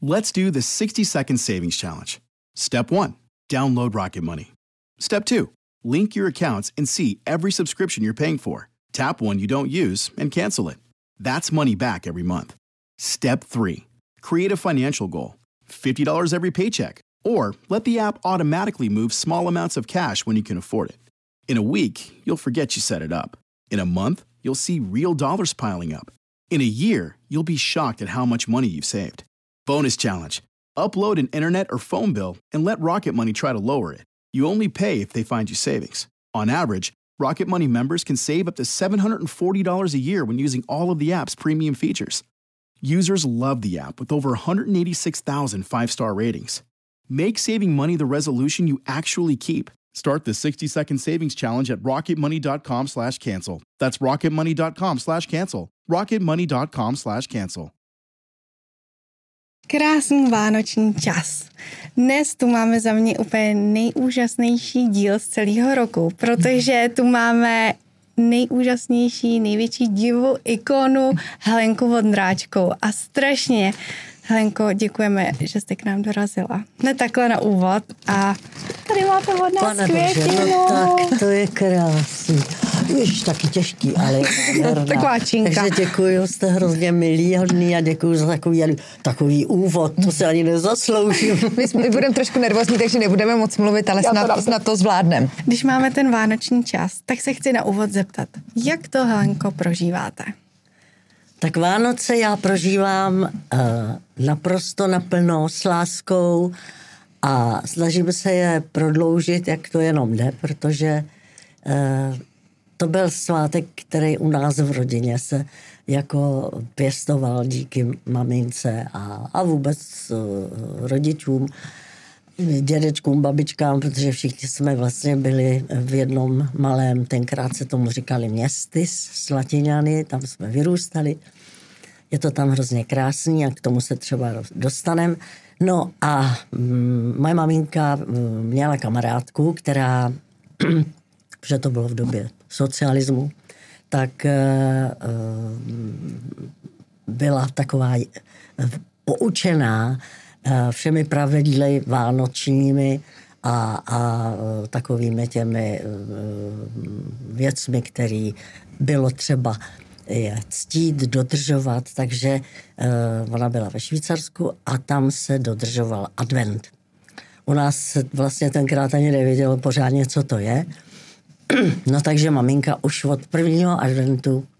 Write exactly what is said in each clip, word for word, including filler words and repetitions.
Let's do the sixty second savings challenge. Step one, download Rocket Money. Step two, link your accounts and see every subscription you're paying for. Tap one you don't use and cancel it. That's money back every month. Step three, create a financial goal. fifty dollars every paycheck. Or let the app automatically move small amounts of cash when you can afford it. In a week, you'll forget you set it up. In a month, you'll see real dollars piling up. In a year, you'll be shocked at how much money you've saved. Bonus challenge. Upload an internet or phone bill and let Rocket Money try to lower it. You only pay if they find you savings. On average, Rocket Money members can save up to seven hundred forty dollars a year when using all of the app's premium features. Users love the app with over one hundred eighty-six thousand five-star ratings. Make saving money the resolution you actually keep. Start the sixty second savings challenge at rocketmoney.com slash cancel. That's rocketmoney.com slash cancel. rocketmoney.com slash cancel. Krásný vánoční čas. Dnes tu máme za mě úplně nejúžasnější díl z celého roku, protože tu máme nejúžasnější, největší divu, ikonu Helenku Vondráčkovou. A strašně, Helenko, děkujeme, že jste k nám dorazila. Ne takhle na úvod. A tady máte od nás květinu. No tak, to je krásný. Víš, taky těžký, ale taková činka. Takže děkuju, jste hrozně milí, hodný a děkuju za takový, takový úvod, to se ani nezasloužím. My, my budeme trošku nervózní, takže nebudeme moc mluvit, ale snad, snad to zvládneme. Když máme ten vánoční čas, tak se chci na úvod zeptat, jak to, Helenko, prožíváte? Tak Vánoce já prožívám uh, naprosto naplno s láskou a snažím se je prodloužit, jak to jenom jde, protože uh, to byl svátek, který u nás v rodině se jako pěstoval díky mamince a, a vůbec uh, rodičům, dědečkům, babičkám, protože všichni jsme vlastně byli v jednom malém, tenkrát se tomu říkali městy s Latiňany, tam jsme vyrůstali. Je to tam hrozně krásný a k tomu se třeba dostaneme. No a mm, moje maminka měla kamarádku, která, že to bylo v době socialismu, tak uh, byla taková poučená všemi pravidly vánočními a, a takovými těmi věcmi, které bylo třeba je ctít, dodržovat, takže uh, ona byla ve Švýcarsku a tam se dodržoval advent. U nás se vlastně tenkrát ani nevědělo pořádně, co to je. No takže maminka už od prvního adventu uh,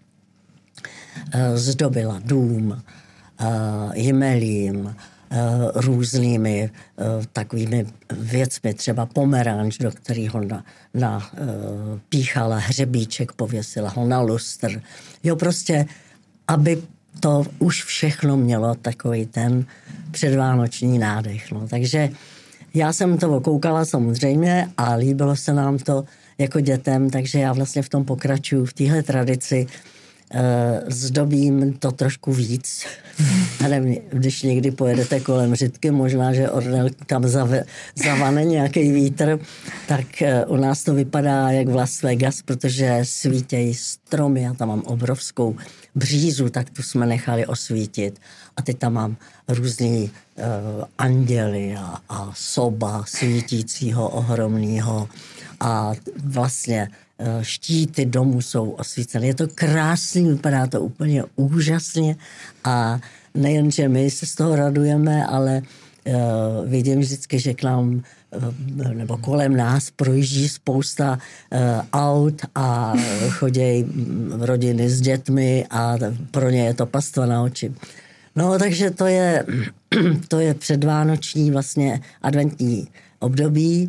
zdobila dům, uh, jmelím, různými uh, takovými věcmi, třeba pomeranč, do kterého na, na, uh, píchala hřebíček, pověsila ho na lustr. Jo, prostě, aby to už všechno mělo takový ten předvánoční nádech. No. Takže já jsem to koukala samozřejmě a líbilo se nám to jako dětem, takže já vlastně v tom pokračuju, v téhle tradici. Uh, zdobím to trošku víc. A nevím, když někdy pojedete kolem Řitky, možná, že Ornel tam zave, zavane nějaký vítr, tak uh, u nás to vypadá jak v Las Vegas, protože svítějí stromy, já tam mám obrovskou břízu, tak tu jsme nechali osvítit. A teď tam mám různý uh, anděly a, a soba svítícího ohromného a vlastně štíty domů jsou osvícené. Je to krásný, vypadá to úplně úžasně a nejen, že my se z toho radujeme, ale uh, vidím vždycky, že k nám uh, nebo kolem nás projíždí spousta uh, aut a chodí rodiny s dětmi a pro ně je to pastva na oči. No, takže to je, to je předvánoční vlastně adventní období.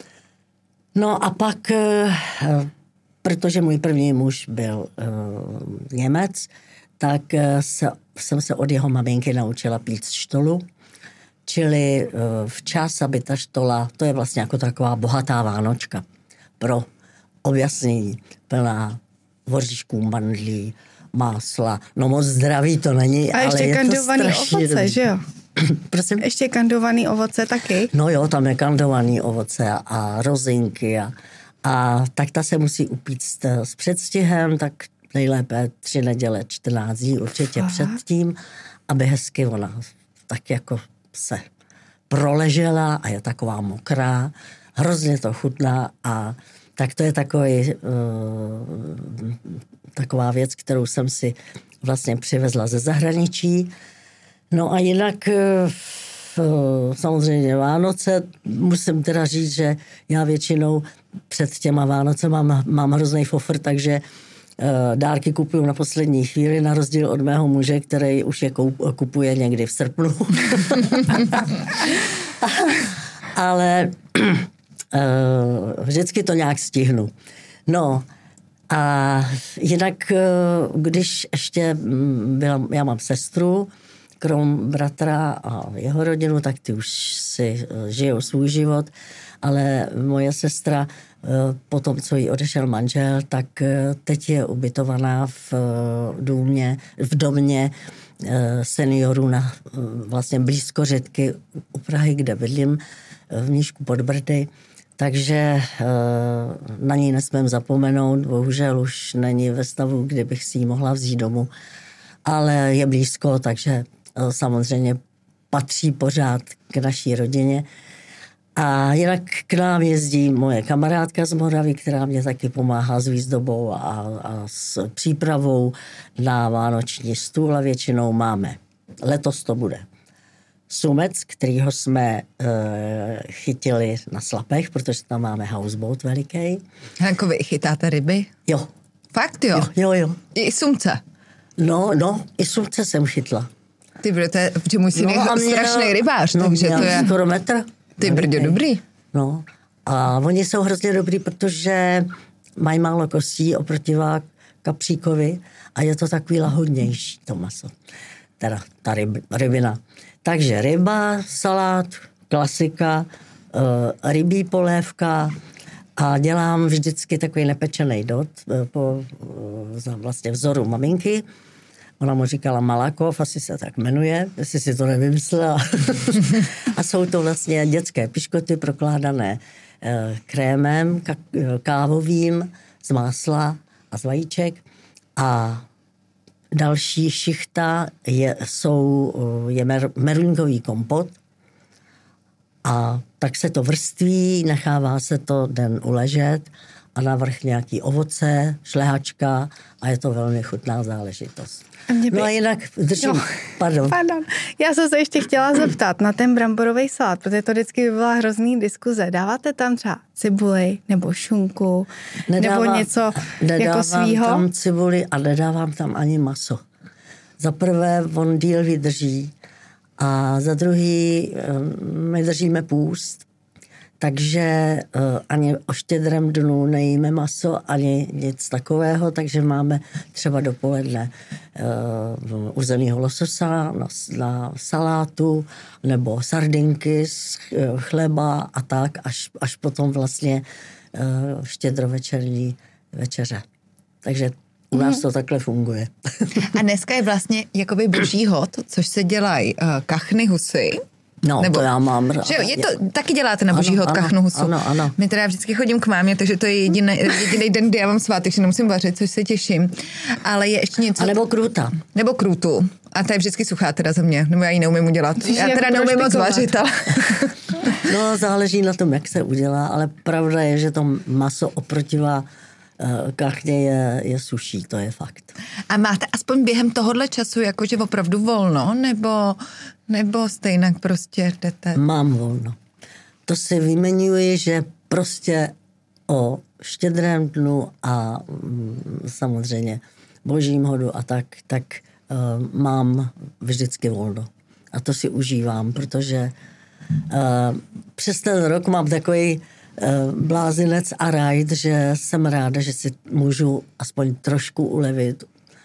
No a pak, protože můj první muž byl uh, Němec, tak se, jsem se od jeho maminky naučila pít štolu, čili uh, včas, aby ta štola, to je vlastně jako taková bohatá vánočka pro objasnění, plná voříšků, mandlí, másla, no moc zdraví to není, a ale je to strašně ovoce, dobrý. Že jo? Prosím? Ještě kandovaný ovoce taky? No jo, tam je kandovaný ovoce a rozinky a, a tak ta se musí upíct s předstihem, tak nejlépe tři neděle, čtrnáct dní určitě Fakt? Předtím, aby hezky ona tak jako se proležela a je taková mokrá, hrozně to chutná a tak to je takový, uh, taková věc, kterou jsem si vlastně přivezla ze zahraničí. No a jinak uh, samozřejmě Vánoce, musím teda říct, že já většinou před těma Vánoce mám, mám hrozný fofr, takže dárky kupuju na poslední chvíli, na rozdíl od mého muže, který už je kupuje někdy v srpnu. Ale vždycky to nějak stihnu. No a jinak, když ještě byla, já mám sestru, krom bratra a jeho rodinu, tak ty už si žijou svůj život, ale moje sestra po tom, co jí odešel manžel, tak teď je ubytovaná v domě, v domě seniorů na vlastně blízko Řitky u Prahy, kde bydlím, v Mníšku pod Brdy. Takže na ní nesmím zapomenout, bohužel už není ve stavu, kdy bych si ji mohla vzít domů, ale je blízko, takže samozřejmě patří pořád k naší rodině. A jinak k nám jezdí moje kamarádka z Moravy, která mě taky pomáhá s výzdobou a, a s přípravou na vánoční stůl a většinou máme. Letos to bude sumec, kterýho jsme e, chytili na Slapech, protože tam máme houseboat veliký. Hanko, vy chytáte ryby? Jo. Fakt jo? Jo, jo. jo. I sumce? No, no, i sumce jsem chytla. Ty budete, protože můj syn no, je strašný rybář, no, takže to je... skoro metr. Ty brdě, dobrý. No a oni jsou hrozně dobrý, protože mají málo kostí oproti kapříkovi a je to takový lahodnější to maso. Teda ta ryb, rybina. Takže ryba, salát, klasika, uh, rybí polévka a dělám vždycky takový nepečený dot uh, po uh, vlastně vzoru maminky. Ona mu říkala Malakov, asi se tak jmenuje, jestli si to nevymyslela. A jsou to vlastně dětské piškoty prokládané eh, krémem kávovým z másla a z vajíček. A další šichta je, jsou, je mer, meruňkový kompot. A tak se to vrství, nechává se to den uležet a navrch nějaký ovoce, šlehačka a je to velmi chutná záležitost. A by... No a jinak držím, no, pardon. pardon. Já jsem se ještě chtěla zeptat na ten bramborový salát, protože to vždycky by byla hrozný diskuze. Dáváte tam třeba cibuli nebo šunku nedávám, nebo něco jako svýho? Nedávám tam cibuli a nedávám tam ani maso. Za prvé on díl vydrží a za druhý my držíme půst. Takže uh, ani o štědrém dnu nejíme maso, ani nic takového, takže máme třeba dopoledne uh, uzenýho lososa na, na salátu nebo sardinky z uh, chleba a tak, až, až potom vlastně uh, štědrovečerní večeře. Takže u nás to takhle funguje. A dneska je vlastně jakoby boží hod, což se dělají uh, kachny husy. No, nebo, to já mám rád. Že jo, je to, taky děláte na boží hod kachnu husu. Ano, ano. My teda vždycky chodím k mámě, takže to je jediný, jediný den, kdy já mám svátek, že nemusím vařit, což se těším. Ale je ještě něco... A nebo krůta. Nebo krůtu. A ta je vždycky suchá teda za mě, nebo já ji neumím udělat. Když já teda neumím moc vařit, ale... No, záleží na tom, jak se udělá, ale pravda je, že to maso oprotivá kachně je, je suší, to je fakt. A máte aspoň během tohohle času jakože opravdu volno, nebo, nebo stejně prostě jdete? Mám volno. To si vymeňuji, že prostě o štědrém dnu a mm, samozřejmě božím hodu a tak, tak uh, mám vždycky volno. A to si užívám, protože uh, přes ten rok mám takový blázinec a rajd, že jsem ráda, že si můžu aspoň trošku ulevit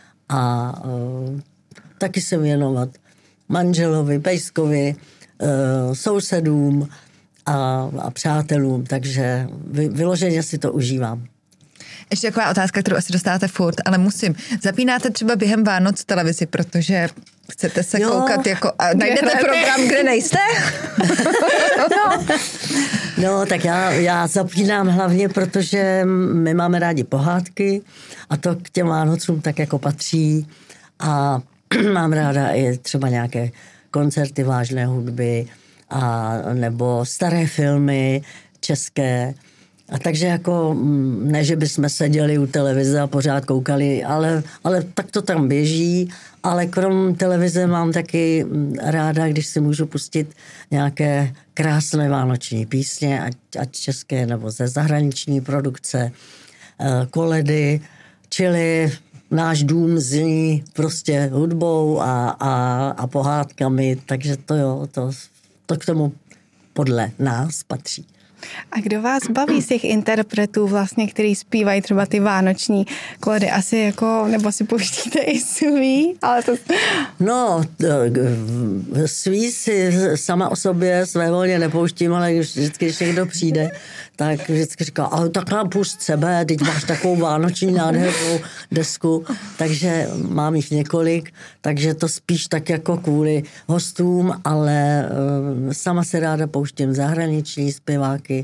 a uh, taky se věnovat manželovi, pejskovi, uh, sousedům a, a přátelům, takže vy, vyloženě si to užívám. Ještě taková otázka, kterou asi dostáváte furt, ale musím. Zapínáte třeba během Vánoc televizi, protože chcete se jo, koukat jako... A najdete program, kde nejste? no. no, tak já, já zapínám hlavně, protože my máme rádi pohádky a to k těm Vánocům tak jako patří a mám ráda i třeba nějaké koncerty vážné hudby a nebo staré filmy české. A takže jako, ne, že bychom seděli u televize a pořád koukali, ale, ale tak to tam běží. Ale krom televize mám taky ráda, když si můžu pustit nějaké krásné vánoční písně, ať, ať české nebo ze zahraniční produkce, koledy, čili náš dům zní prostě hudbou a, a, a pohádkami, takže to jo, to, to k tomu podle nás patří. A kdo vás baví z těch interpretů vlastně, který zpívají třeba ty vánoční koledy? Asi jako, nebo si pouštíte i svý? Ale to... No, svý si sama o sobě své volně nepouštím, ale vždycky, když někdo přijde, tak vždycky říká, ale tak nám pust sebe, teď máš takovou vánoční nádhernou desku, takže mám jich několik, takže to spíš tak jako kvůli hostům, ale sama se ráda pouštím zahraniční zpěváky,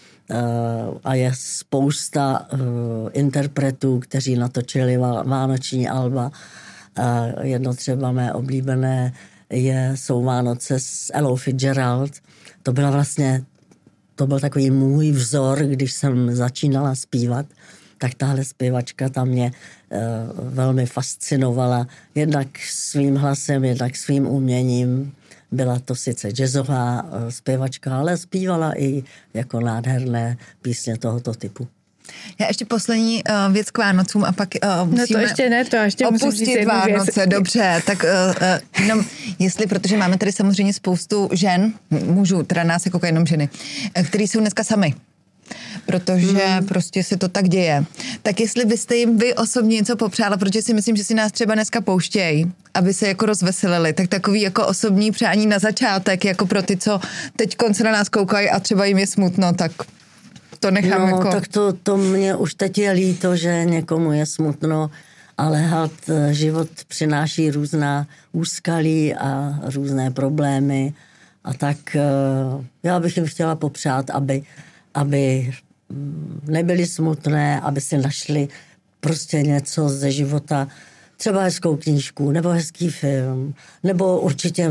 a je spousta interpretů, kteří natočili vánoční alba. Jedno třeba mé oblíbené je, jsou Vánoce s Ellou Fitzgerald. To byla vlastně, to byl takový můj vzor, když jsem začínala zpívat, tak tahle zpěvačka tam mě velmi fascinovala jednak svým hlasem, jednak svým uměním. Byla to sice jazzová zpěvačka, ale zpívala i jako nádherné písně tohoto typu. Já ještě poslední uh, věc k Vánocům a pak uh, musíme no to ještě ne, to ještě opustit Vánoce. Věc. Dobře, tak uh, uh, jenom jestli, protože máme tady samozřejmě spoustu žen, mužů, teda nás jako jenom ženy, který jsou dneska sami. Protože hmm. prostě se to tak děje. Tak jestli byste jim vy osobně něco popřála, protože si myslím, že si nás třeba dneska pouštějí, aby se jako rozveselili, tak takový jako osobní přání na začátek, jako pro ty, co teď se na nás koukají a třeba jim je smutno, tak to nechám no, jako... tak to, to mě už teď je líto, že někomu je smutno, ale halt život přináší různá úskalí a různé problémy a tak já bych jim chtěla popřát, aby aby nebyli smutné, aby si našli prostě něco ze života, třeba hezkou knížku, nebo hezký film, nebo určitě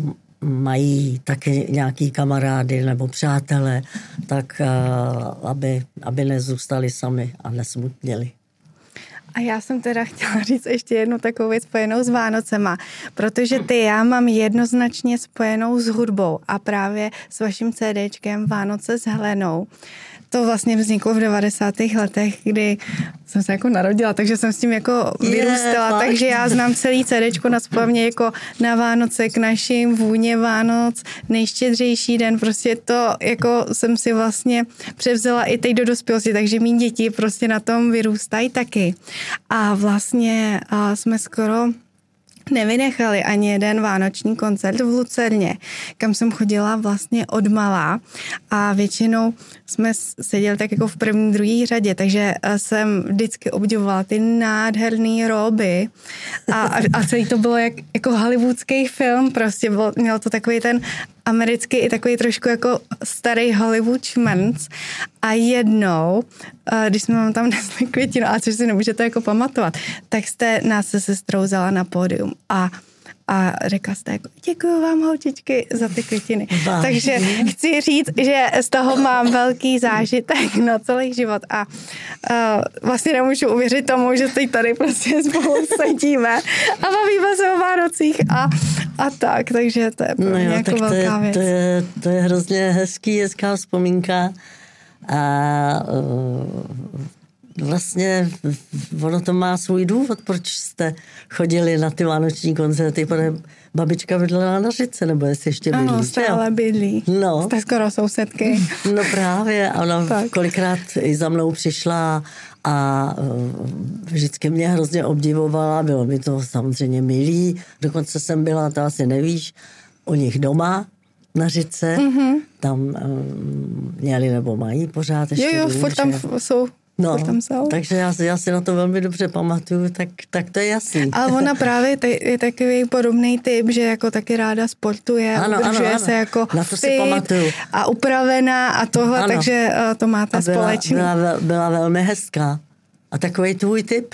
mají taky nějaký kamarády nebo přátelé, tak aby, aby nezůstali sami a nesmutněli. A já jsem teda chtěla říct ještě jednu takovou věc spojenou s Vánocema, protože ty já mám jednoznačně spojenou s hudbou a právě s vaším CDčkem Vánoce s Helenou. To vlastně vzniklo v devadesátých letech, kdy jsem se jako narodila, takže jsem s tím jako vyrůstala, je, takže já znám celý CDčko nazpaměť jako Na Vánoce k našim, Vůně Vánoc, Nejštědřejší den, prostě to jako jsem si vlastně převzala i teď do dospělosti, takže mý děti prostě na tom vyrůstají taky. A vlastně a jsme skoro nevynechali ani jeden vánoční koncert v Lucerně, kam jsem chodila vlastně od malá a většinou jsme seděli tak jako v první, druhé řadě, takže jsem vždycky obdivovala ty nádherný róby a, a celý to bylo jak, jako hollywoodský film, prostě bylo, mělo to takový ten americký i takový trošku jako starý Hollywood šmrnc a jednou, když jsme vám tam nesli květinu, a což si nemůžete jako pamatovat, tak jste nás se sestrou vzala na pódium a a řekla jste jako, děkuju vám, holčičky, za ty květiny. Vážně? Takže chci říct, že z toho mám velký zážitek na celý život a uh, vlastně nemůžu uvěřit tomu, že teď tady prostě spolu sedíme a bavíme se o Vánocích a, a tak, takže to je pro mě no jo, jako velká to je, věc. To je, to je hrozně hezký, hezká vzpomínka a uh, vlastně ono to má svůj důvod, proč jste chodili na ty vánoční koncerty, protože babička bydlela na Řice, nebo jestli ještě bydlí. Ano, stále bydlí. No. Jste skoro sousedky. No právě, ona tak. Kolikrát i za mnou přišla a vždycky mě hrozně obdivovala, bylo mi to samozřejmě milý, dokonce jsem byla, to asi nevíš, u nich doma na Řice, mm-hmm. tam um, měli nebo mají pořád ještě. Jo, jo, furt tam jsou. No, takže já, já si na to velmi dobře pamatuju, tak, tak to je jasný. Ale ona právě je takový podobný typ, že jako taky ráda sportuje, ano, udržuje ano, ano. se jako na to si pamatuju. A upravená a tohle, ano. takže to máte a byla, společný. Byla, byla velmi hezká. A takový tvůj typ?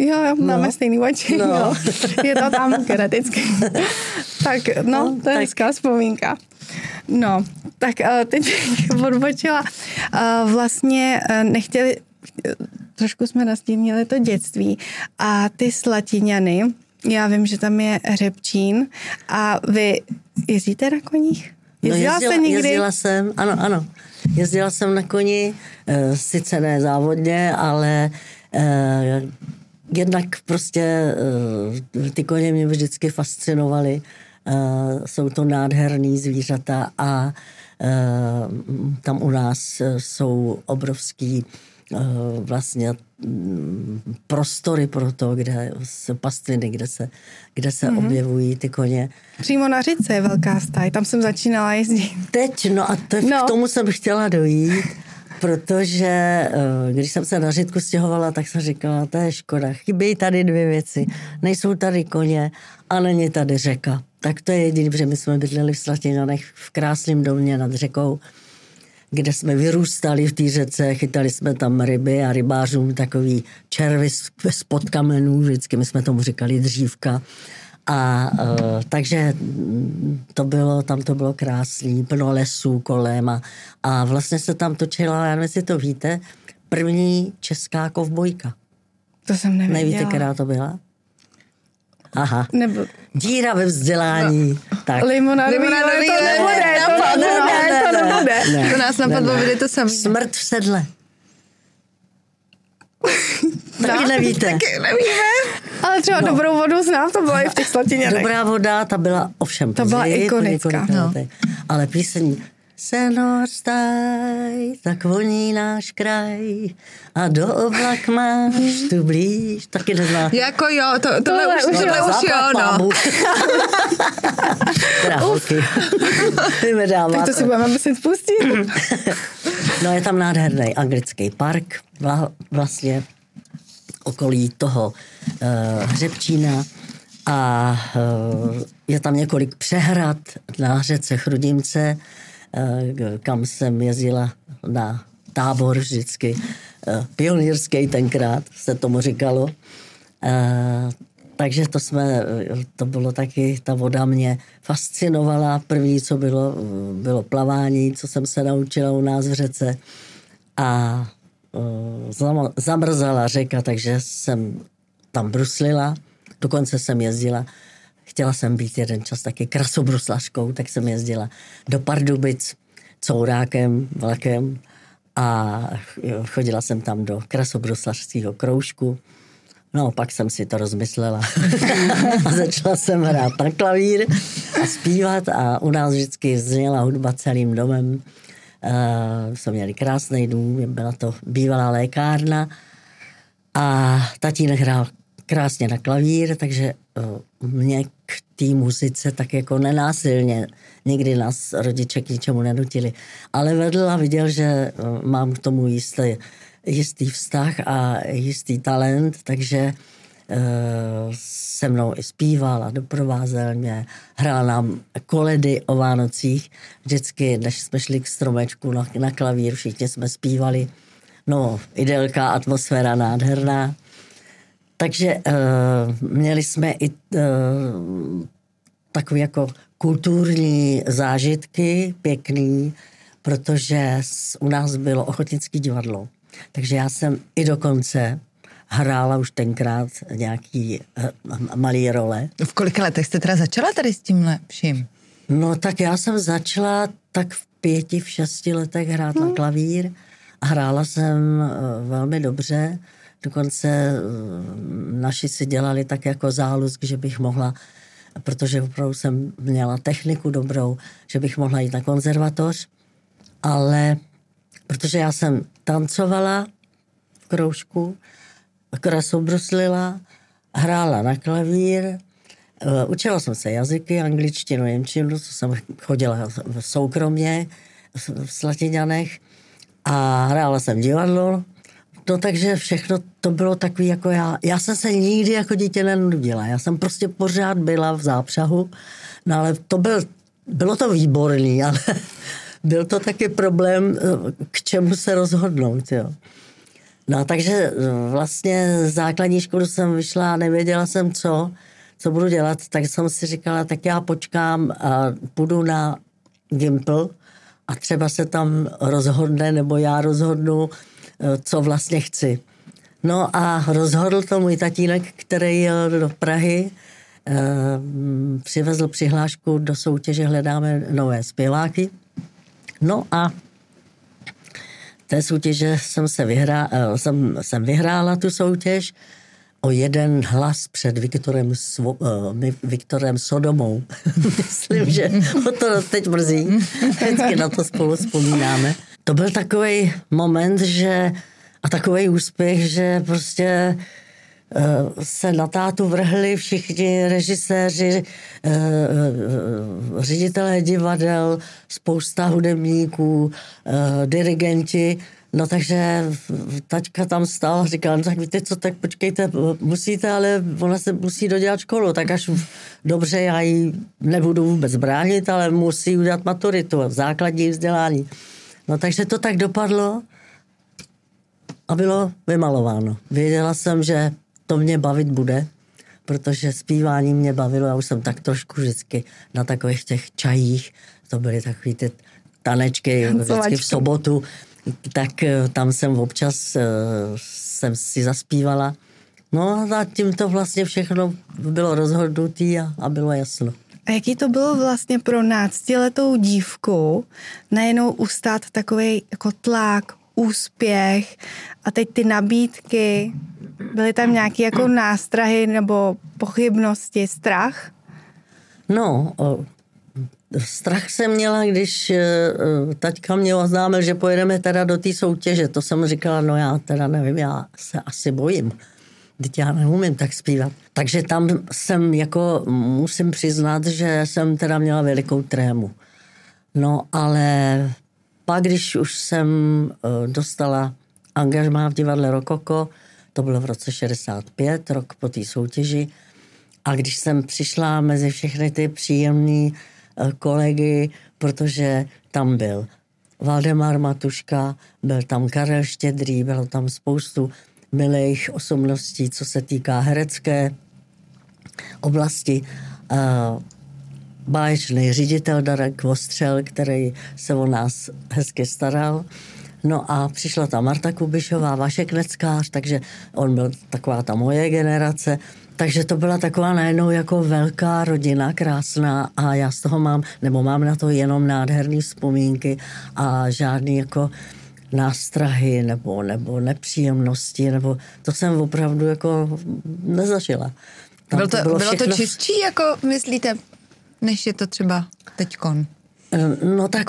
Jo, jo, máme No. stejný oči. No. No. Je to tam geneticky. Tak, no, No, to je tak. hezká vzpomínka. No, tak uh, teď bych odbočila. Uh, vlastně uh, nechtěli, trošku jsme nastínili to dětství a ty Slatiňany, já vím, že tam je Hřebčín a vy jezdíte na koních? Jezdila, no, jezdila, jste někdy? jezdila jsem, ano, ano. Jezdila jsem na koni, e, sice ne závodně, ale e, jednak prostě e, ty koně mě vždycky fascinovaly. E, jsou to nádherný zvířata a e, tam u nás jsou obrovský e, vlastně prostory pro to, kde se pastviny, kde se, kde se mm-hmm. objevují ty koně. Přímo na Řice je velká stáj, tam jsem začínala jezdit. Teď, no a te, no. k tomu jsem chtěla dojít, protože když jsem se na Řitku stěhovala, tak jsem říkala, to je škoda, chybějí tady dvě věci. Nejsou tady koně a není tady řeka. Tak to je jediný, protože my jsme bydleli v Slatiňanech v krásném domě nad řekou, kde jsme vyrůstali v té řece, chytali jsme tam ryby a rybářům takový červy spod kamenů, vždycky my jsme tomu říkali dřívka. A uh, takže to bylo, tam to bylo krásný, plno lesů kolem a, a vlastně se tam točila, já nevím, jestli to víte, první česká kovbojka. To jsem nevěděla. Nevíte, která to byla? Aha. Nebo... Díra ve vzdělání. No. Tak. Limonádový, Limonádový, to ne, nebude, ne, to ne, nebude, ne, to ne, nebude. ne, To nás napadlo, bude to samý. Smrt v sedle. Taky nevíte. Taky nevíme. Ale třeba no. Dobrou vodu znám, to bylo i v těch Slatiňanech. Dobrá voda, ta byla ovšem To byla později, ikonická. No. Ale píseň Senor staj, tak voní náš kraj a do oblak máš tu blíž. Taky neznáte. Jako jo, to, tohle, Tohle už, už tohle jo, už jo, no. Teda holky. Vy mi dáváte. Tak to si budeme muset pustit. No je tam nádherný anglický park, vla, vlastně okolí toho uh, Hřebčína a uh, je tam několik přehrad na řece Chrudimce, uh, kam jsem jezdila na tábor vždycky, uh, pionýrský tenkrát se tomu říkalo. Uh, takže to jsme, to bylo taky, ta voda mě fascinovala. První, co bylo, bylo plavání, co jsem se naučila u nás v řece. A uh, zamrzala řeka, takže jsem tam bruslila. Dokonce jsem jezdila, chtěla jsem být jeden čas taky krasobruslařkou, tak jsem jezdila do Pardubic courákem, vlakem a chodila jsem tam do krasobruslařského kroužku. No, pak jsem si to rozmyslela a začala jsem hrát na klavír a zpívat a u nás vždycky zněla hudba celým domem. Uh, jsme měli krásný dům, byla to bývalá lékárna a tatínek hrál krásně na klavír, takže uh, mě k té muzice tak jako nenásilně, nikdy nás rodiče k ničemu nenutili, ale vedl a viděl, že uh, mám k tomu jistý jistý vztah a jistý talent, takže uh, se mnou i zpíval a doprovázel mě. Hrál nám koledy o Vánocích. Vždycky, než jsme šli k stromečku na, na klavír, všichni jsme zpívali. No, idylka, atmosféra nádherná. Takže uh, měli jsme i uh, takové jako kulturní zážitky, pěkný, protože u nás bylo ochotnické divadlo. Takže já jsem i dokonce hrála už tenkrát nějaký uh, malý role. V kolika letech jste teda začala tady s tímhle vším? No tak já jsem začala tak v pěti, v šesti letech hrát hmm. na klavír a hrála jsem uh, velmi dobře. Dokonce uh, naši si dělali tak jako zálusk, že bych mohla, protože opravdu jsem měla techniku dobrou, že bych mohla jít na konzervatoř, ale protože já jsem tancovala v kroužku, krasobruslila, hrála na klavír, uh, učila jsem se jazyky, angličtinu, němčinu, co jsem chodila v soukromně v Slatiňanech a hrála jsem divadlo. No takže všechno to bylo takový jako já. Já jsem se nikdy jako dítě nenudila. Já jsem prostě pořád byla v zápřahu, no ale to byl, bylo to výborný, ale byl to taky problém, k čemu se rozhodnout, jo. No takže vlastně základní školu jsem vyšla a nevěděla jsem, co, co budu dělat, tak jsem si říkala, tak já počkám a půjdu na Gimpl a třeba se tam rozhodne, nebo já rozhodnu, co vlastně chci. No a rozhodl to můj tatínek, který jel do Prahy, eh, přivezl přihlášku do soutěže Hledáme nové zpěváky. No a té soutěže jsem se vyhrá, eh, jsem, jsem vyhrála tu soutěž o jeden hlas před Viktorem, Svo, eh, Viktorem Sodomou. Myslím, že o to teď mrzí. Vždycky na to spolu vzpomínáme. To byl takový moment, že a takový úspěch, že prostě uh, se na tátu vrhli všichni režiséři, uh, uh, ředitelé divadel, spousta hudebníků, uh, dirigenti. No takže taťka tam stál a říkal, no tak víte co, tak počkejte, musíte, ale ona se musí dodělat školu, tak až dobře, já ji nebudu vůbec bránit, ale musí udělat maturitu, základní vzdělání. No takže to tak dopadlo. A bylo vymalováno. Věděla jsem, že to mě bavit bude, protože zpívání mě bavilo. Já už jsem tak trošku vždycky na takových těch čajích, to byly takový ty tanečky vždycky v sobotu, tak tam jsem občas jsem si zaspívala. No a tím to vlastně všechno bylo rozhodnutý a, a bylo jasno. A jaký to bylo vlastně pro náctiletou dívku najednou ustát takovej jako tlak, úspěch a teď ty nabídky, byly tam nějaké jako nástrahy nebo pochybnosti, strach? No, o, strach jsem měla, když o, taťka mě oznámil, že pojedeme teda do té soutěže. To jsem říkala, no já teda nevím, já se asi bojím. Teď já neumím tak zpívat. Takže tam jsem jako, musím přiznat, že jsem teda měla velikou trému. No, ale pak, když už jsem dostala angažmá v divadle Rokoko, to bylo v roce šedesát pět, rok po té soutěži, a když jsem přišla mezi všechny ty příjemný kolegy, protože tam byl Valdemar Matuška, byl tam Karel Štědrý, bylo tam spoustu milých osobností, co se týká herecké oblasti. Báječný ředitel Darek Vostřel, který se o nás hezky staral. No a přišla tam Marta Kubišová, Vašek Neckář, takže on byl taková ta moje generace. Takže to byla taková najednou jako velká rodina, krásná, a já z toho mám, nebo mám na to jenom nádherné vzpomínky a žádný jako nástrahy nebo, nebo nepříjemnosti, nebo to jsem opravdu jako nezažila. Bylo to, to bylo, bylo to čistší, jako myslíte, než je to třeba teďkon? No tak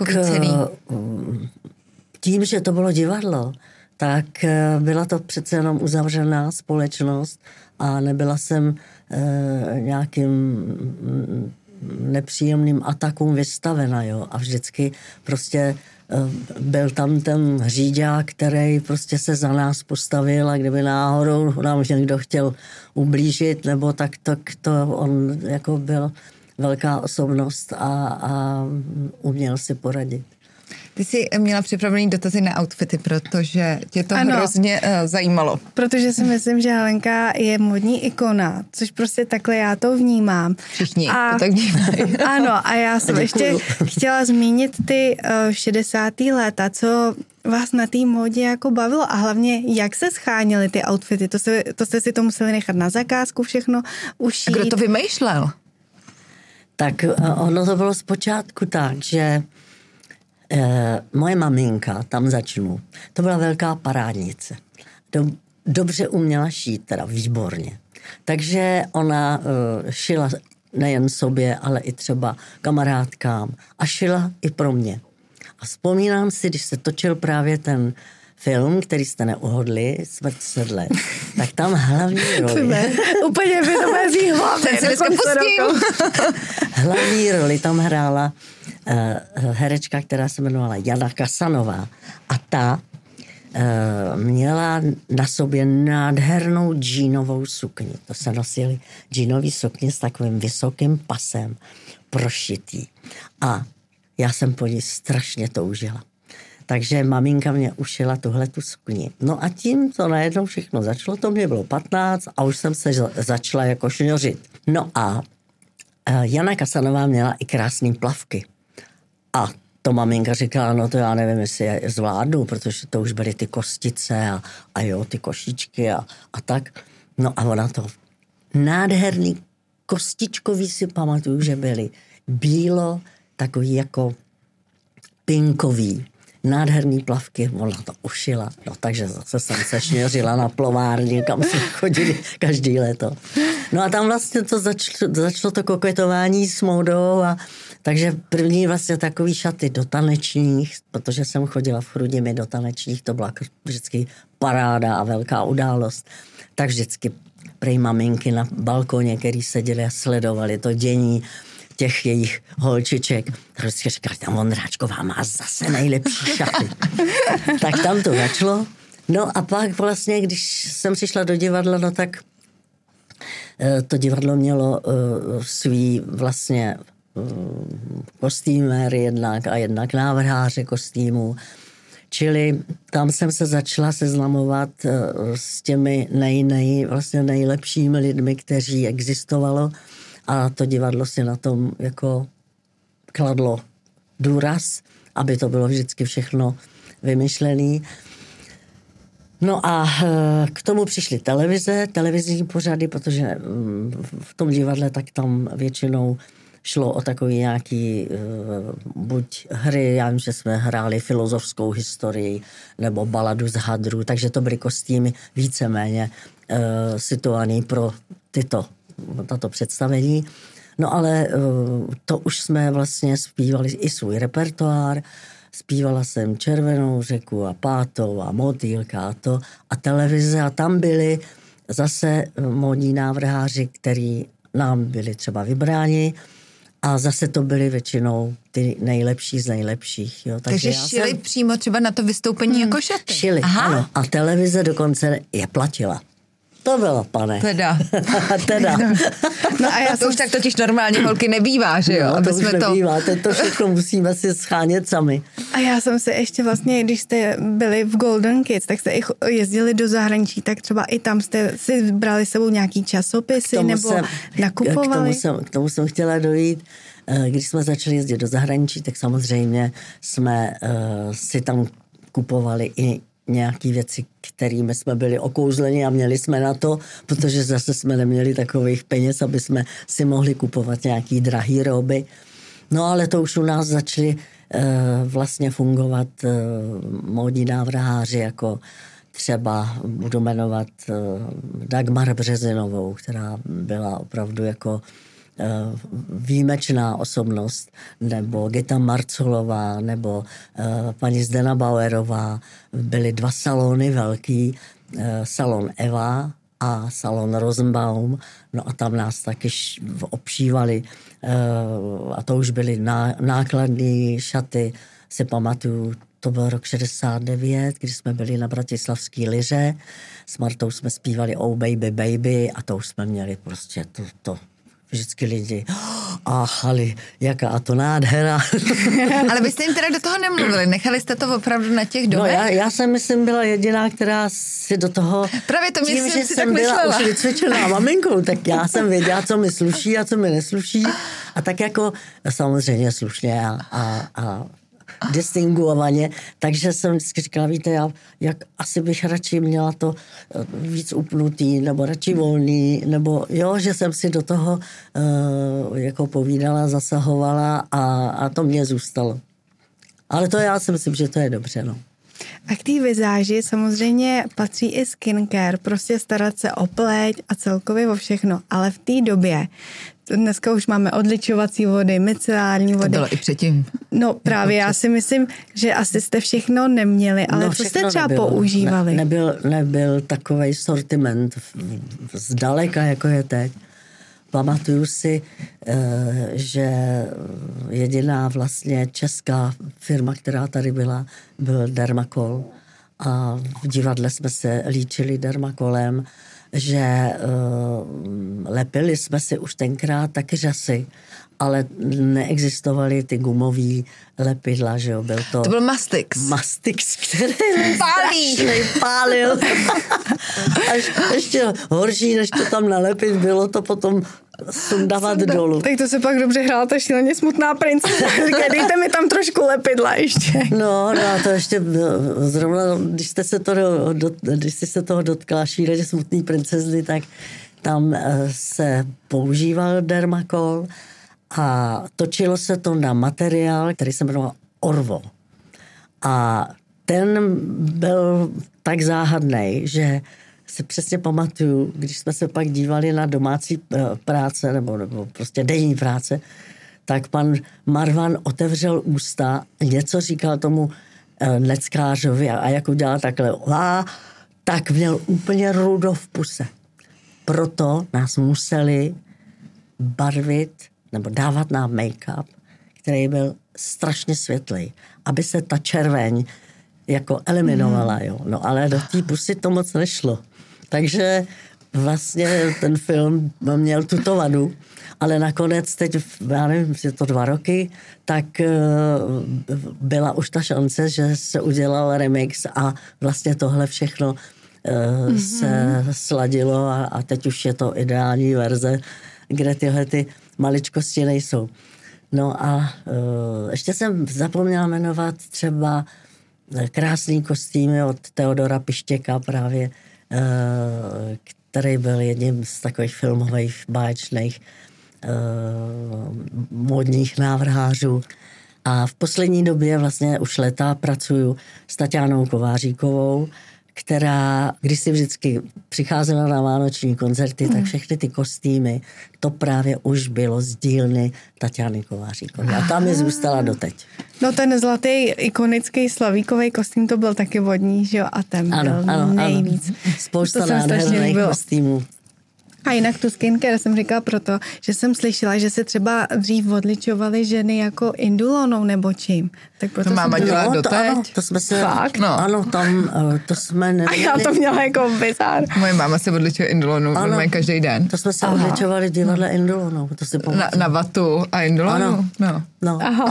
tím, že to bylo divadlo, tak byla to přece jenom uzavřená společnost a nebyla jsem eh, nějakým nepříjemným atakům vystavena, jo. A vždycky prostě eh, byl tam ten řiďák, který prostě se za nás postavil, a kdyby náhodou nám někdo chtěl ublížit, nebo tak, tak to on jako byl velká osobnost a, a uměl si poradit. Ty jsi měla připravený dotazy na outfity, protože tě to ano, hrozně uh, zajímalo. Protože si myslím, že Helenka je modní ikona, což prostě takhle já to vnímám. Všichni a, to tak vnímají. Ano, a já jsem ještě chtěla zmínit ty uh, šedesátá léta, co vás na té módě jako bavilo a hlavně, jak se scháněly ty outfity. To, se, to jste si to museli nechat na zakázku všechno ušít. A kdo to vymýšlel? Tak ono to bylo zpočátku tak, že eh, moje maminka, tam začnu, to byla velká parádnice. Do, dobře uměla šít, teda výborně. Takže ona eh, šila nejen sobě, ale i třeba kamarádkám a šila i pro mě. A vzpomínám si, když se točil právě ten film, který jste neuhodli, Smrt sedle, tak tam hlavní roli... Úplně by to mezí hlavy. Ten si dneska pustím. Hlavní roli tam hrála uh, herečka, která se jmenovala Jana Kasanová. A ta uh, měla na sobě nádhernou džínovou sukni. To se nosily džínový sukni s takovým vysokým pasem, prošitý. A já jsem po ní strašně toužila. Takže maminka mě ušila tuhle tu sukni. No a tím to najednou všechno začalo, to mě bylo patnáct a už jsem se začala jako šňořit. No a Jana Kasanová měla i krásný plavky. A to maminka říkala, no to já nevím, jestli je zvládnu, protože to už byly ty kostice a, a jo, ty košičky a, a tak. No a ona to nádherný kostičkový si pamatuju, že byly bílo, takový jako pinkový, nádherný plavky, ona to ušila. No takže zase jsem se šňořila na plovárně, kam jsme chodili každý léto. No a tam vlastně to začalo, začalo to koketování s módou a takže první vlastně takový šaty do tanečních, protože jsem chodila v Chrudimi do tanečních, to byla vždycky paráda a velká událost. Tak vždycky prej maminky na balkoně, který seděli a sledovali to dění těch jejich holčiček. Tak vždycky říkali, tam Vondráčková má zase nejlepší šaty. Tak tam to začalo. No a pak vlastně, když jsem přišla do divadla, no tak to divadlo mělo svý vlastně kostýméry jednak a jednak návrháře kostýmů. Čili tam jsem se začala seznamovat s těmi nej, nej, vlastně nejlepšími lidmi, kteří existovalo a to divadlo si na tom jako kladlo důraz, aby to bylo vždycky všechno vymyšlený. No a k tomu přišly televize, televizní pořady, protože v tom divadle tak tam většinou šlo o takový nějaký buď hry, já vím, že jsme hráli filozofskou historii nebo baladu z hadru, takže to byly kostýmy víceméně uh, situovaný pro tyto, tato představení. No ale uh, to už jsme vlastně zpívali i svůj repertoár, zpívala jsem Červenou řeku a Pátou a Motýlka a to a televize a tam byli zase módní návrháři, který nám byli třeba vybráni. A zase to byly většinou ty nejlepší z nejlepších. Jo. Takže, Takže šili jsem... přímo třeba na to vystoupení hmm. jako šaty. Šili, Aha. ano. A televize dokonce je platila. To bylo, pane. Teda. teda. No a já to jsem... už tak totiž normálně holky nebývá, že jo? No, Aby to jsme už nebývá. To... to všechno musíme si schánět sami. A já jsem se ještě vlastně, když jste byli v Golden Kids, tak jste i jezdili do zahraničí, tak třeba i tam jste si brali sebou nějaký časopisy nebo jsem, nakupovali? K tomu, jsem, k tomu jsem chtěla dojít. Když jsme začali jezdit do zahraničí, tak samozřejmě jsme uh, si tam kupovali i nějaký věci, kterými jsme byli okouzleni a měli jsme na to, protože zase jsme neměli takových peněz, aby jsme si mohli kupovat nějaký drahý roby. No ale to už u nás začaly uh, vlastně fungovat uh, módní návrháři, jako třeba budu jmenovat uh, Dagmar Březinovou, která byla opravdu jako uh, výjimečná osobnost, nebo Gita Marcolová, nebo uh, paní Zdena Bauerová. Byly dva salony velký, uh, salon Eva a salon Rosenbaum, no a tam nás taky obšívali uh, a to už byly ná, nákladné šaty, si pamatuju, to byl rok šedesát devět, kdy jsme byli na Bratislavský liře, s Martou jsme zpívali Oh Baby Baby a to už jsme měli prostě to, to vždycky lidi, áchali, jaká to nádhera. Ale vy jste jim teda do toho nemluvili, nechali jste to opravdu na těch domech? No já, já jsem, myslím, byla jediná, která si do toho... Právě to tím, myslím, že si jsem tak byla myslela. už vycvičená maminkou, tak já jsem věděla, co mi sluší a co mi nesluší. A tak jako samozřejmě slušně a, a, a distinguovaně, takže jsem vždycky říkala, víte, já jak asi bych radši měla to víc upnutý, nebo radši volný, nebo jo, že jsem si do toho uh, jako povídala, zasahovala a, a to mě zůstalo. Ale to já si myslím, že to je dobře, no. A k té vizáži samozřejmě patří i skincare, prostě starat se o pleť a celkově o všechno, ale v té době dneska už máme odličovací vody, micelární vody. To bylo i předtím. No právě, já si myslím, že asi jste všechno neměli, ale no, co jste třeba nebylo. používali? Ne, nebyl, nebyl takovej sortiment zdaleka, jako je teď. Pamatuju si, že jediná vlastně česká firma, která tady byla, byl Dermacol. A v divadle jsme se líčili Dermacolem, že lepili jsme si už tenkrát taky řasy. ale neexistovaly ty gumový lepidla, že jo, byl to... To byl Mastix. Mastix, který Pálí. pálil. Až ještě horší, než to tam nalepit, bylo to potom sundavat dolů. Tak to se pak dobře hrála ta šíleně smutná princezna. Říkaj, dejte mi tam trošku lepidla ještě. No, no a to ještě zrovna, když jste se, to do, když jste se toho dotkla šíleně smutný princezny, tak tam se používal dermakol a točilo se to na materiál, který se jmenoval Orvo. A ten byl tak záhadný, že si přesně pamatuju, když jsme se pak dívali na domácí práce, nebo, nebo prostě denní práce, tak pan Marvan otevřel ústa, něco říkal tomu neckářovi a, a jak udělal takhle, a, tak měl úplně rudo v puse. Proto nás museli barvit nebo dávat nám make-up, který byl strašně světlý, aby se ta červeň jako eliminovala, jo. No ale do té pusy to moc nešlo. Takže vlastně ten film měl tuto vadu, ale nakonec teď, já nevím, je to dva roky, tak byla už ta šance, že se udělal remix a vlastně tohle všechno mm-hmm. se sladilo a, a teď už je to ideální verze, kde tyhle ty maličkosti nejsou. No a uh, ještě jsem zapomněla jmenovat třeba krásný kostýmy od Teodora Pištěka právě, uh, který byl jedním z takových filmových báječných uh, módních návrhářů. A v poslední době vlastně už leta pracuju s Taťánou Kováříkovou, která, když si vždycky přicházela na vánoční koncerty, mm. tak všechny ty kostýmy, to právě už bylo z dílny Taťány Kováříkové. A tam je zůstala doteď. No ten zlatý ikonický slavíkový kostým, to byl taky vodní, že jo? A ten ano, byl ano, nejvíc. Ano. Spousta nádherných kostýmů. A jinak tu skincare jsem říkala proto, že jsem slyšela, že se třeba dřív odličovaly ženy jako indulonou nebo čím. Tak proto to máma dělá no, doteď. To, ano, to jsme se... Fakt? No. Ano, tam to jsme... Ne, a já to měla jako bizár. Moje máma se odličuje indulonou každý den. To jsme se Aha. odličovali v divadle indulonou. To si na, na vatu a indulonu? Ano. No. No. Aha.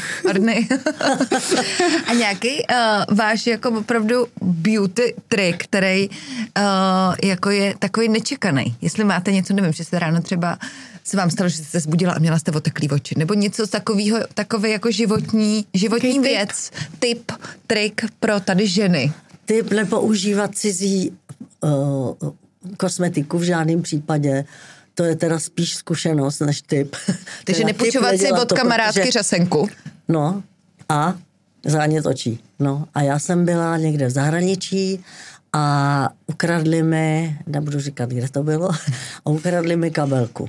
A nějaký uh, váš jako opravdu beauty trick, který uh, jako je takový nečekaný. Jestli máte něco, nevím, že se ráno třeba se vám stalo, že jste se zbudila a měla jste oteklý oči, nebo něco takového, takové jako životní, životní Jaký věc, tip, trik pro tady ženy. Tip nepoužívat cizí uh, kosmetiku v žádném případě. To je teda spíš zkušenost než tip. Takže nepůjčovat si od kamarádky protože, řasenku. No a zánět očí. No a já jsem byla někde v zahraničí a ukradli mi, nebudu říkat, kde to bylo, a ukradli mi kabelku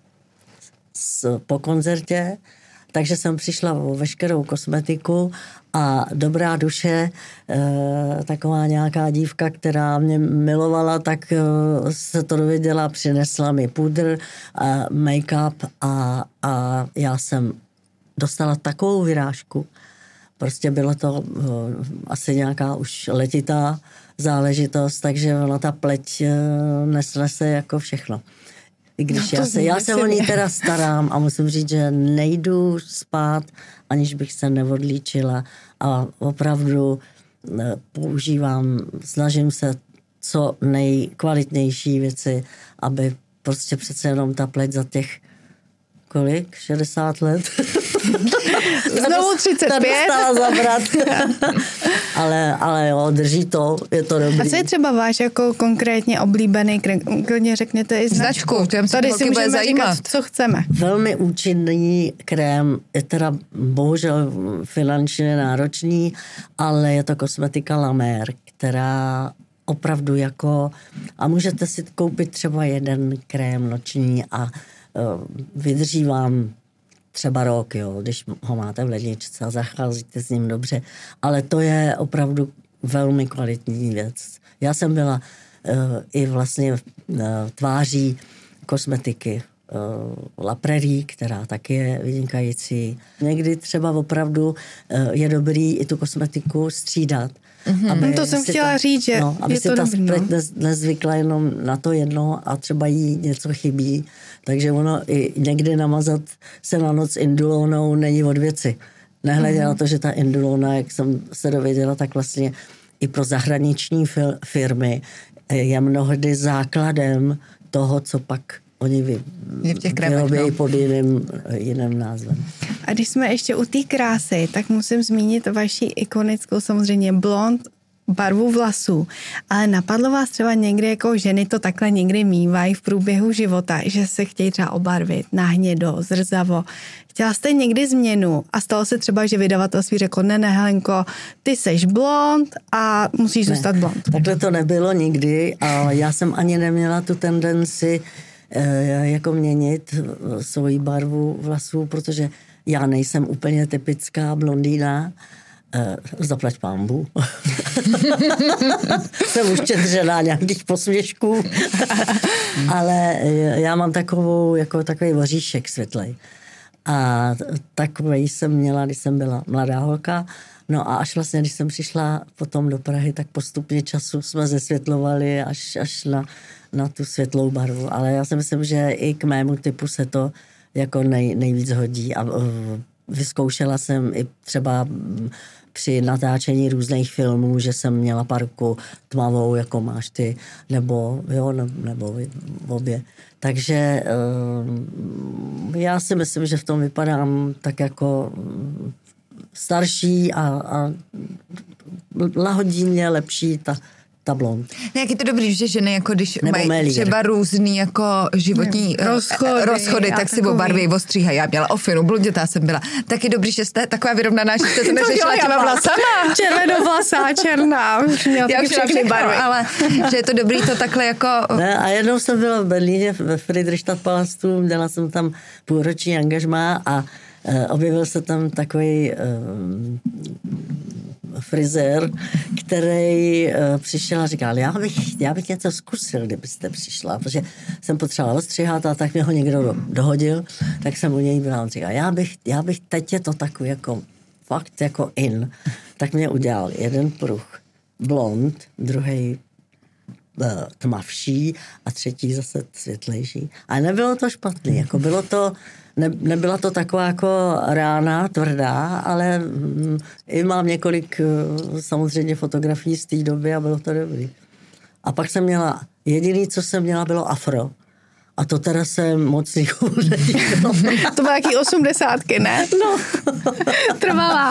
S, po koncertě, takže jsem přišla o veškerou kosmetiku a dobrá duše, e, taková nějaká dívka, která mě milovala, tak e, se to dověděla, přinesla mi pudr, a make-up a, a já jsem dostala takovou vyrážku. Prostě bylo to e, asi nějaká už letitá záležitost, takže ona ta pleť e, nesnese jako všechno. I když no já se, já se o ní teda starám a musím říct, že nejdu spát, aniž bych se neodlíčila a opravdu používám, snažím se co nejkvalitnější věci, aby prostě přece jenom ta pleť za těch kolik? šedesát let? Znovu třicet pět. zabrat. ale, ale jo, drží to, je to dobrý. A co je třeba váš jako konkrétně oblíbený krém? Klidně řekněte i značku. značku. Tady si můžeme zajímat. Říkat, co chceme. Velmi účinný krém, je teda bohužel finančně náročný, ale je to kosmetika La Mer, která opravdu jako, a můžete si koupit třeba jeden krém noční a uh, vydrží vám třeba rok, jo, když ho máte v ledničce a zacházíte s ním dobře. Ale to je opravdu velmi kvalitní věc. Já jsem byla uh, i vlastně uh, tváří kosmetiky uh, La Prairie, která taky je vynikající. Někdy třeba opravdu uh, je dobrý i tu kosmetiku střídat. Mm-hmm. Aby to jsem chtěla ta, říct, že no, aby je si to ta dobrý, spleť no. nez, nezvykla jenom na to jedno a třeba jí něco chybí, Takže ono i někdy namazat se na noc indulonou není od věci. Nehledě na to, že ta indulona, jak jsem se dověděla, tak vlastně i pro zahraniční fil- firmy je mnohdy základem toho, co pak oni vy, vyrobí no. pod jiným, jiným názvem. A když jsme ještě u té krásy, tak musím zmínit vaši ikonickou samozřejmě blond barvu vlasů. Ale napadlo vás třeba někdy, jako ženy to takhle někdy mívají v průběhu života, že se chtějí třeba obarvit na hnědo, zrzavo. Chtěla jste někdy změnu a stalo se třeba, že vydavatelství řeklo, ne, ne, Helenko, ty seš blond a musíš ne, zůstat blond. Takhle to nebylo nikdy a já jsem ani neměla tu tendenci eh, jako měnit svoji barvu vlasů, protože já nejsem úplně typická blondýna. Uh, zaplať pánbu. Jsem už četřená nějakých posměšků. Ale já mám takovou, jako takový voříšek světlej. A takový jsem měla, když jsem byla mladá holka. No a až vlastně, když jsem přišla potom do Prahy, tak postupně času jsme zesvětlovali až, až na, na tu světlou barvu. Ale já si myslím, že i k mému typu se to jako nej, nejvíc hodí. A uh, vyzkoušela jsem i třeba při natáčení různých filmů, že jsem měla parku tmavou, jako máš ty, nebo, jo, ne, nebo obě. Takže uh, já si myslím, že v tom vypadám tak jako starší a, a lahodí mě lepší ta ta blond. Jak je to dobrý, že ženy, jako když nebo mají Melier. Třeba různý jako životní ne, rozchody, rozchody tak si obarví, ostříhají. Já měla ofinu, blondětá jsem byla. Tak je dobrý, že jste taková vyrovnaná, že jste to neřešila těma vlasama. Červenovlasá, černá. Měla já už všechny barvy. Ale že je to dobrý to takhle jako... Ne, a jednou jsem byla v Berlíně ve Friedrichstadtpalastu, měla jsem tam půlroční angažmá a uh, objevil se tam takový uh, frizér, který uh, přišel a říkal, já bych, já bych něco zkusil, kdybyste přišla, protože jsem potřebovala ostříhat a tak mě ho někdo do, dohodil, tak jsem u něj byla, on říkal, já bych, já bych, teď je to takový jako, fakt jako in, tak mě udělal jeden pruh blond, druhý uh, tmavší a třetí zase světlejší. A nebylo to špatný, jako bylo to Ne, nebyla to taková jako rána, tvrdá, ale mm, i mám několik samozřejmě fotografií z té doby a bylo to dobrý. A pak jsem měla, jediný, co jsem měla, bylo afro. A to teda jsem moc nikomu nelíbilo. To bylo jaký osmdesátky, ne? No. Trvalá.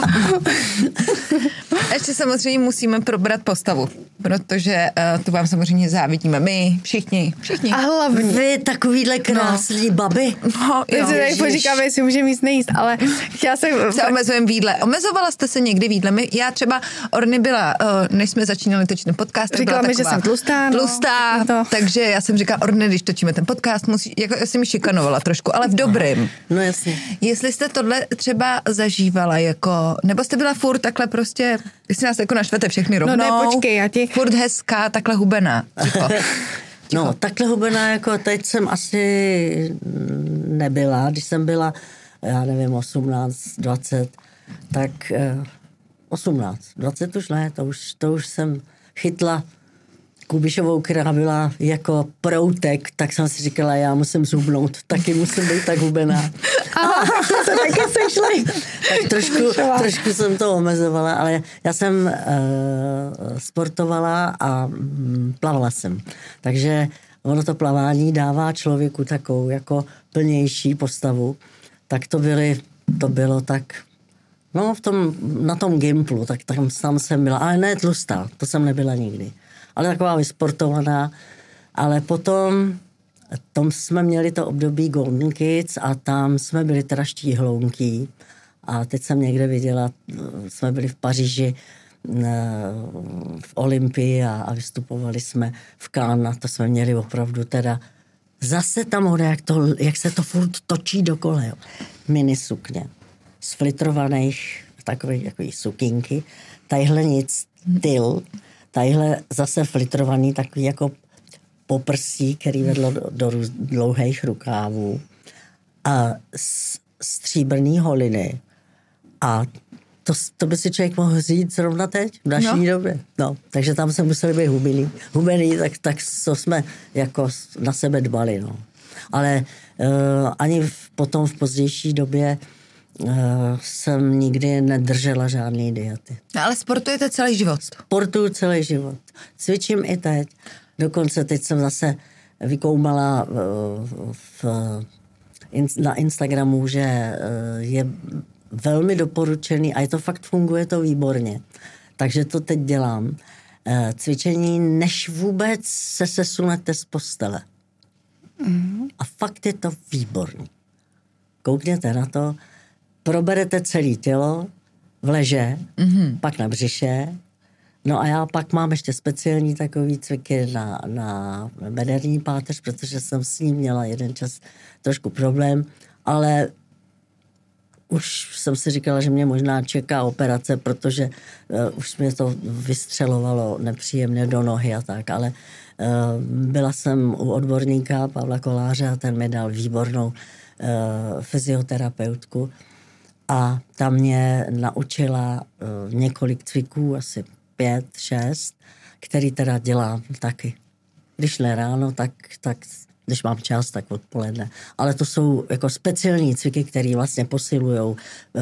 Ještě samozřejmě musíme probrat postavu, protože uh, tu vám samozřejmě závidíme my, všichni, všichni. A hlavně. Vy takovýhle krásný no. baby. No, já si tady poříkáme, jestli můžeme jíst nejíst, ale chtěla jsem... Se omezujem v jídle. Omezovala jste se někdy v jídle? My, já třeba, Orny byla, uh, než jsme začínali točit ten podcast, říkala mi, že jsem tlustá. No, tlustá, to. Takže já jsem říkala, Orny, když točíme ten podcast, musí, jako já jsem mi šikanovala trošku, ale v dobrým. No jasně. Jestli jste tohle třeba zažívala jako, nebo jste byla furt takhle prostě, jestli nás jako naštvete všechny rovnou. No ne, počkej, já ti... Furt hezká, takhle hubená. Ticho. Ticho. No, takhle hubená jako teď jsem asi nebyla, když jsem byla, já nevím, osmnáct, dvacet, tak osmnáct, dvacet už ne, to už, to už jsem chytla Kubišovou, která byla jako proutek, tak jsem si říkala, já musím zhubnout, taky musím být tak hubená. Aha, to se taky sešli. Tak trošku, trošku jsem to omezovala, ale já jsem uh, sportovala a um, plavala jsem. Takže ono to plavání dává člověku takovou jako plnější postavu. Tak to byly, to bylo tak, no v tom, na tom Gimplu, tak tam, tam jsem byla, ale ne tlustá, to jsem nebyla nikdy. Ale taková vysportovaná, ale potom tom jsme měli to období Golden Kids a tam jsme byli teda štíhlounký a teď jsem někde viděla, jsme byli v Paříži v Olympii a, a vystupovali jsme v Cannes a to jsme měli opravdu teda zase tam hode, jak, to, jak se to furt točí dokola, jo. Mini sukně z flitrovaných takových, takových sukínky, tadyhle nic, tyl, tadyhle zase flitrovaný takový jako poprsí, který vedlo do, do dlouhých rukávů a stříbrný holiny. A to, to by si člověk mohl říct zrovna teď, v naší no. době. No, takže tam se museli být hubený, hubený tak, tak to jsme jako na sebe dbali. No. Ale uh, ani v, potom v pozdější době uh, jsem nikdy nedržela žádný diety. No, ale sportujete celý život? Sportuju celý život. Cvičím i teď. Dokonce teď jsem zase vykoumala uh, v, in, na Instagramu, že uh, je velmi doporučený a je to fakt, funguje to výborně. Takže to teď dělám. Uh, cvičení, než vůbec se sesunete z postele. Mm-hmm. A fakt je to výborný. Koukněte na to, proberete celé tělo v leže, mm-hmm. pak na břiše. No a já pak mám ještě speciální takový cviky na, na bederní páteř, protože jsem s ním měla jeden čas trošku problém, ale už jsem si říkala, že mě možná čeká operace, protože uh, už mě to vystřelovalo nepříjemně do nohy a tak, ale uh, byla jsem u odborníka Pavla Koláře a ten mi dal výbornou uh, fyzioterapeutku a ta mě naučila uh, několik cviků, asi pět, šest, který teda dělám taky. Když ne ráno, tak, tak když mám čas, tak odpoledne. Ale to jsou jako speciální cviky, které vlastně posilujou uh,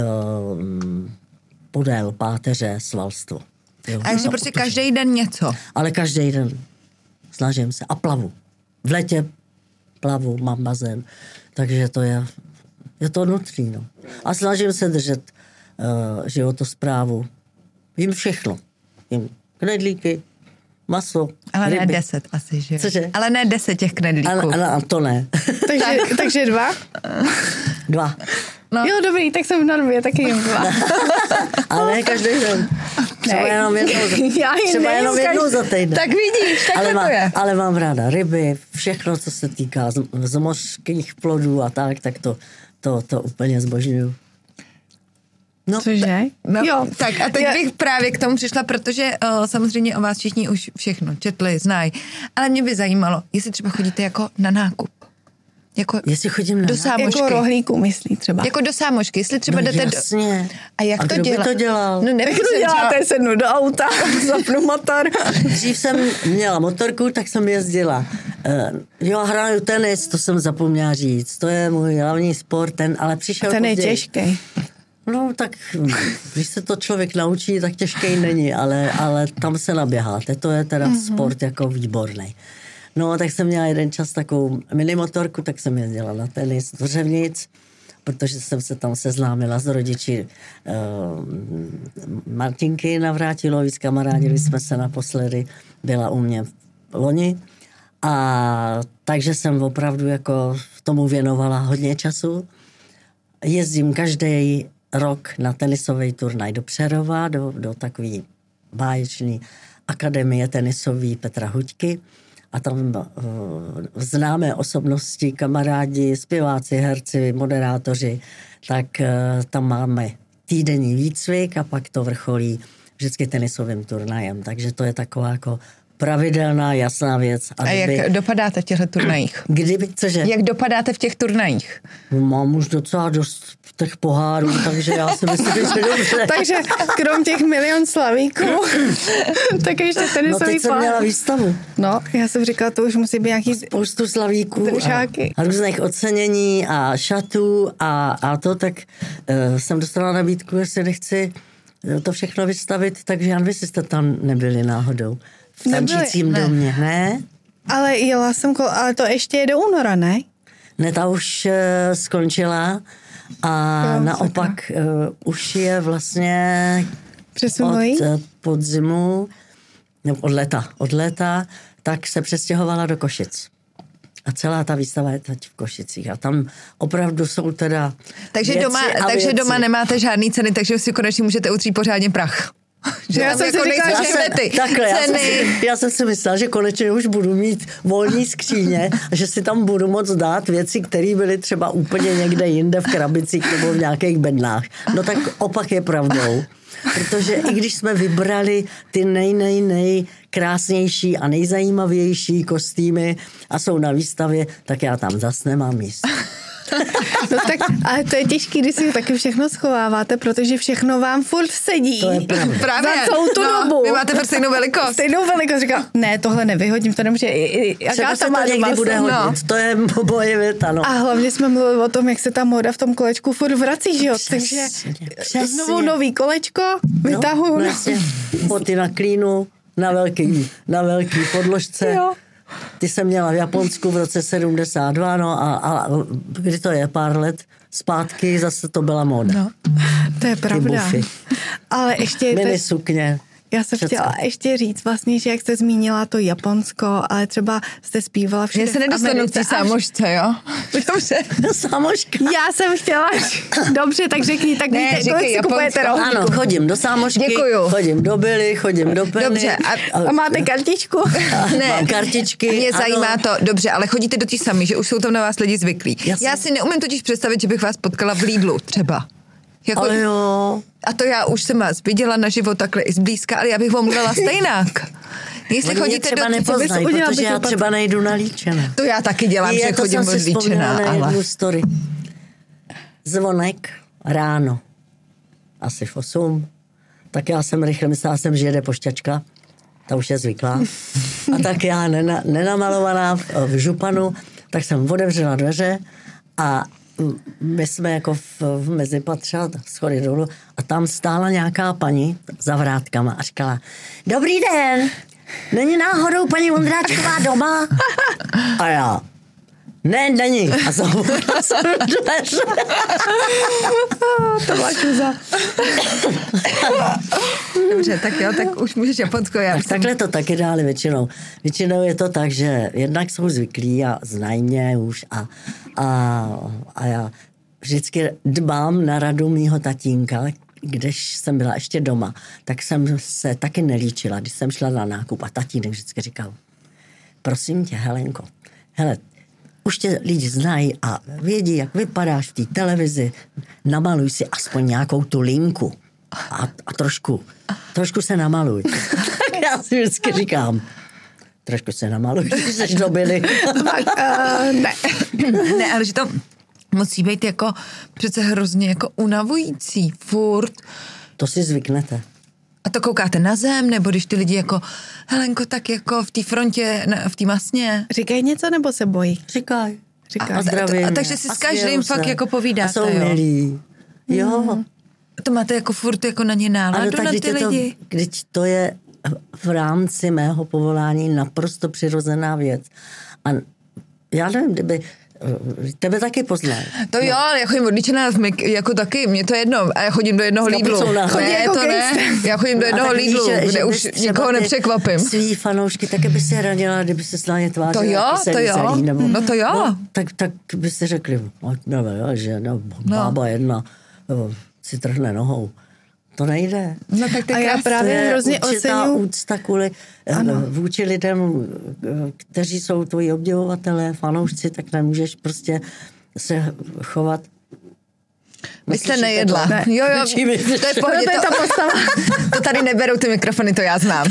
podél páteře, svalstvo. Jo, a ještě prostě každý den něco. Ale každý den snažím se. A plavu. V létě plavu, mám bazén. Takže to je, je to nutný. No. A snažím se držet uh, životosprávu. Vím všechno. Vím knedlíky, maso, ale ryby. Ne deset asi, že? Cože? Ale ne deset těch knedlíků. Ale, ale to ne. takže, takže dva? Dva. No. Jo, dobrý, tak jsem na dvě, taky jim dva. Ale ne každý den. Třeba ne. jenom jednou za, třeba jenom jednou za týden. Tak vidíš, tak ale to má, je. Ale mám ráda ryby, všechno, co se týká z, z mořských plodů a tak, tak to, to, to úplně zbožňuju. No, cože? No, jo. Tak a teď Já... bych právě k tomu přišla, protože o, samozřejmě o vás všichni už všechno četli, znají. Ale mě by zajímalo, jestli třeba chodíte jako na nákup. Jako jestli chodím na do sámošky. Jako rohlíku, myslí třeba. Jako do sámošky, jestli třeba no, jdete jasně. Do... A jak a to kdo dělá? by to dělal? No nevím, co děláte, třeba... sednu do auta, zapnu motor. Dřív jsem měla motorku, tak jsem jezdila. Uh, jo, hraju tenis, to jsem zapomněla říct. To je můj hlavní sport, ten, ale přišel ten později. je těžký. No tak, když se to člověk naučí, tak těžký není, ale, ale tam se naběháte. To je teda mm-hmm. sport jako výborný. No, tak jsem měla jeden čas takovou minimotorku, tak jsem jezdila na tenis do Řevnic, protože jsem se tam seznámila s rodiči uh, Martinky Navrátilovic, kamarádili jsme se naposledy, byla u mě v loni. A takže jsem opravdu jako tomu věnovala hodně času. Jezdím každý rok na tenisový turnaj do Přerova, do, do takové báječné akademie tenisové Petra Huďky. A tam uh, známé osobnosti, kamarádi, zpěváci, herci, moderátoři, tak uh, tam máme týdenní výcvik a pak to vrcholí vždycky tenisovým turnajem. Takže to je taková jako pravidelná, jasná věc. A, a kdyby, jak dopadáte v těchto turnajích? Kdyby, cože? Jak dopadáte v těch turnajích? Mám už docela dost těch pohárů, takže já si myslím, že dobře. Takže krom těch milion slavíků, tak ještě tenisový No teď jsem měla výstavu. No, já jsem říkala, to už musí být nějaký spoustu slavíků a, a různých ocenění a šatů a, a to, tak uh, jsem dostala nabídku, jestli nechci to všechno vystavit, takže já nevím, jestli jste tam nebyli náhodou. V tančícím ne. domě, ne? Ale jela jsem, ale to ještě je do února, ne? Ne, ta už uh, skončila a jo, naopak uh, už je vlastně od uh, podzimu, nebo od léta, od léta, tak se přestěhovala do Košic. A celá ta výstava je teď v Košicích. A tam opravdu jsou teda takže věci doma, a takže věci. doma nemáte žádný ceny, takže si konečně můžete utřít pořádně prach. Že já, jsem jako si říkala, že jsem, ty takhle, já, jsem ceny. si, já jsem si myslela, že konečně už budu mít volný skříně a že si tam budu moc dát věci, které byly třeba úplně někde jinde v krabicích nebo v nějakých bednách. No tak opak je pravdou. Protože i když jsme vybrali ty nej, nej, nej krásnější a nejzajímavější kostýmy a jsou na výstavě, tak já tam zas nemám míst. No tak, ale to je těžký, když si taky všechno schováváte, protože všechno vám furt sedí. To je pravda. Právě. Za celou tu no, dobu. Vy máte furt stejnou velikost. Stejnou velikost. Říkám, ne, tohle nevyhodím, to nemůže. Třeba se to někdy bude hodit. No. To je moje věta, no. A hlavně jsme mluvili o tom, jak se ta móda v tom kolečku furt vrací, že jo? Přesně, Takže přesně. znovu nový kolečko, vytahuju. No, vlastně, boty na klínu, na velký, na velký podložce. Jo. Ty jsem měla v Japonsku v roce sedmdesát dva, no a, a kdy to je, pár let zpátky, zase to byla móda. No, to je pravda. Ale ještě... Mini sukně. Já jsem Všecko. chtěla ještě říct vlastně, že jak jste zmínila to Japonsko, ale třeba jste zpívala všude Já se nedostanu k té sámošce, jo? Dobře. Sámoška. Já jsem chtěla... Dobře, tak řekni, tak Ne, víte, říkej kolik si Japonsko. kupujete rohlíku. Ano, chodím do sámošky, Děkuju. chodím do Billy, chodím do Penny. Dobře, a- A máte kartičku? Ne, Mám kartičky. Mě ano. zajímá to, dobře, ale chodíte do té sami, že už jsou tam na vás lidi zvyklí. Jasně. Já si neumím totiž představit, že bych vás potkala v Lidlu třeba. Jako, Ale jo. a to já už jsem vás viděla naživo takhle i zblízka, ale já bych vám dala stejnak. Jestli Oni mě chodíte třeba do... nepoznají, udělal protože by to já pat- třeba nejdu na líčené. To já taky dělám, Je, že to chodím jsem si odlíčená, vzpomněla na ale... jednu story. Zvonek ráno, asi v osm, tak já jsem rychle myslela jsem, že jede pošťačka, ta už je zvyklá. A tak já nena, nenamalovaná v, v županu, tak jsem otevřela dveře a my jsme jako v, v mezipatře, schody dolů, a tam stála nějaká paní za vrátkama a říkala, dobrý den, není náhodou paní Vondráčková doma? A já, ne, není. A zavřela jsem dveře. To byla kuza. Dobře, tak jo, tak už můžeš Japonsko. Já Tak jsem... takhle to taky dále většinou. Většinou je to tak, že jednak jsou zvyklí a znají mě už a, a, a já vždycky dbám na radu mýho tatínka, když jsem byla ještě doma, tak jsem se taky nelíčila, když jsem šla na nákup a tatínek vždycky říkal, prosím tě, Helenko, hele, už tě lidi znají a vědí, jak vypadáš v té televizi, namaluj si aspoň nějakou tu linku a, a trošku, trošku se namaluj. Tak já si vždycky říkám, trošku se namaluj, když jsi do Billy. Tak, uh, ne. Ne, ale že to musí být jako přece hrozně jako unavující, furt. To si zvyknete. A to koukáte na zem, nebo když ty lidi jako, Helenko, tak jako v té frontě, v té masně. Říkají něco nebo se bojí? Říkaj. Říkaj. A zdravím. A takže si s A každým smějou fakt se. jako povídáte, A jsou jo? milí. Jo. To máte jako furt jako na ně náladu, Ale tak na když ty je to, lidi. když to je v rámci mého povolání naprosto přirozená věc. A já nevím, kdyby tebe taky poznají. To jo, ale já chodím odličená jako taky, mě to je jedno. A já chodím do jednoho Lidlu. Chodí Ne, jako to ne. Já chodím do jednoho Lidlu, kde už nikoho nepřekvapím. Svý fanoušky, tak by si radila, kdyby se na ně tvářila. To jo, jako to jo. serizelí, nebo, No to jo. No, tak, tak by si řekli, no, no, že no, bába jedna no, si trhne nohou. To nejde. No tak A já právě To je hrozně určitá oceňuji. úcta kvůli ano. vůči lidem, kteří jsou tvoji obdivovatelé, fanoušci, tak nemůžeš prostě se chovat. Vy jste nejedla. Ne. Jo, jo, Nečím to je v pohodě. To je ta To, postava. to tady neberou ty mikrofony, to já znám.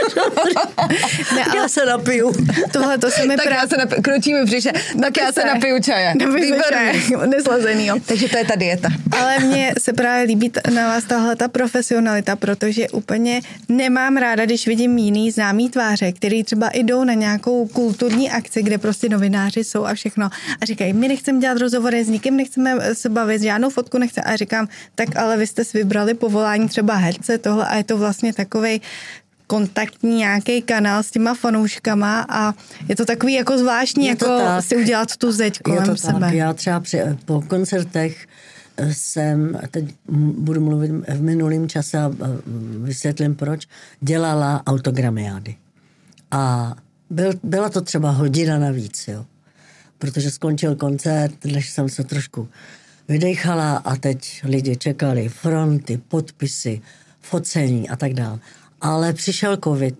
Ne, ale Já se napiju. tohle to se mi Tak právě... já se napiju, kročí mi břiše, tak já se napiju čaje. Výborný. Neslazenýho. Takže to je ta dieta. Ale mně se právě líbí t- na vás tahle ta profesionalita, protože úplně nemám ráda, když vidím jiný známý tváře, který třeba jdou na nějakou kulturní akci, kde prostě novináři jsou a všechno a říkají, my nechceme dělat rozhovory s nikým, nechceme se bavit, žádnou fotku nechce a říkám, tak ale vy jste si vybrali povolání třeba herce tohle a je to vlastně takovej kontaktní nějaký kanál s těma fanouškama a je to takový jako zvláštní, Je to jako tak. si udělat tu zeď Je kolem to sebe. tak. Já třeba při, po koncertech jsem, teď budu mluvit v minulém čase a vysvětlím proč, dělala autogramiády. A byl, byla to třeba hodina navíc, jo. Protože skončil koncert, než jsem se trošku vydechala a teď lidi čekali fronty, podpisy, focení a tak dále. Ale přišel covid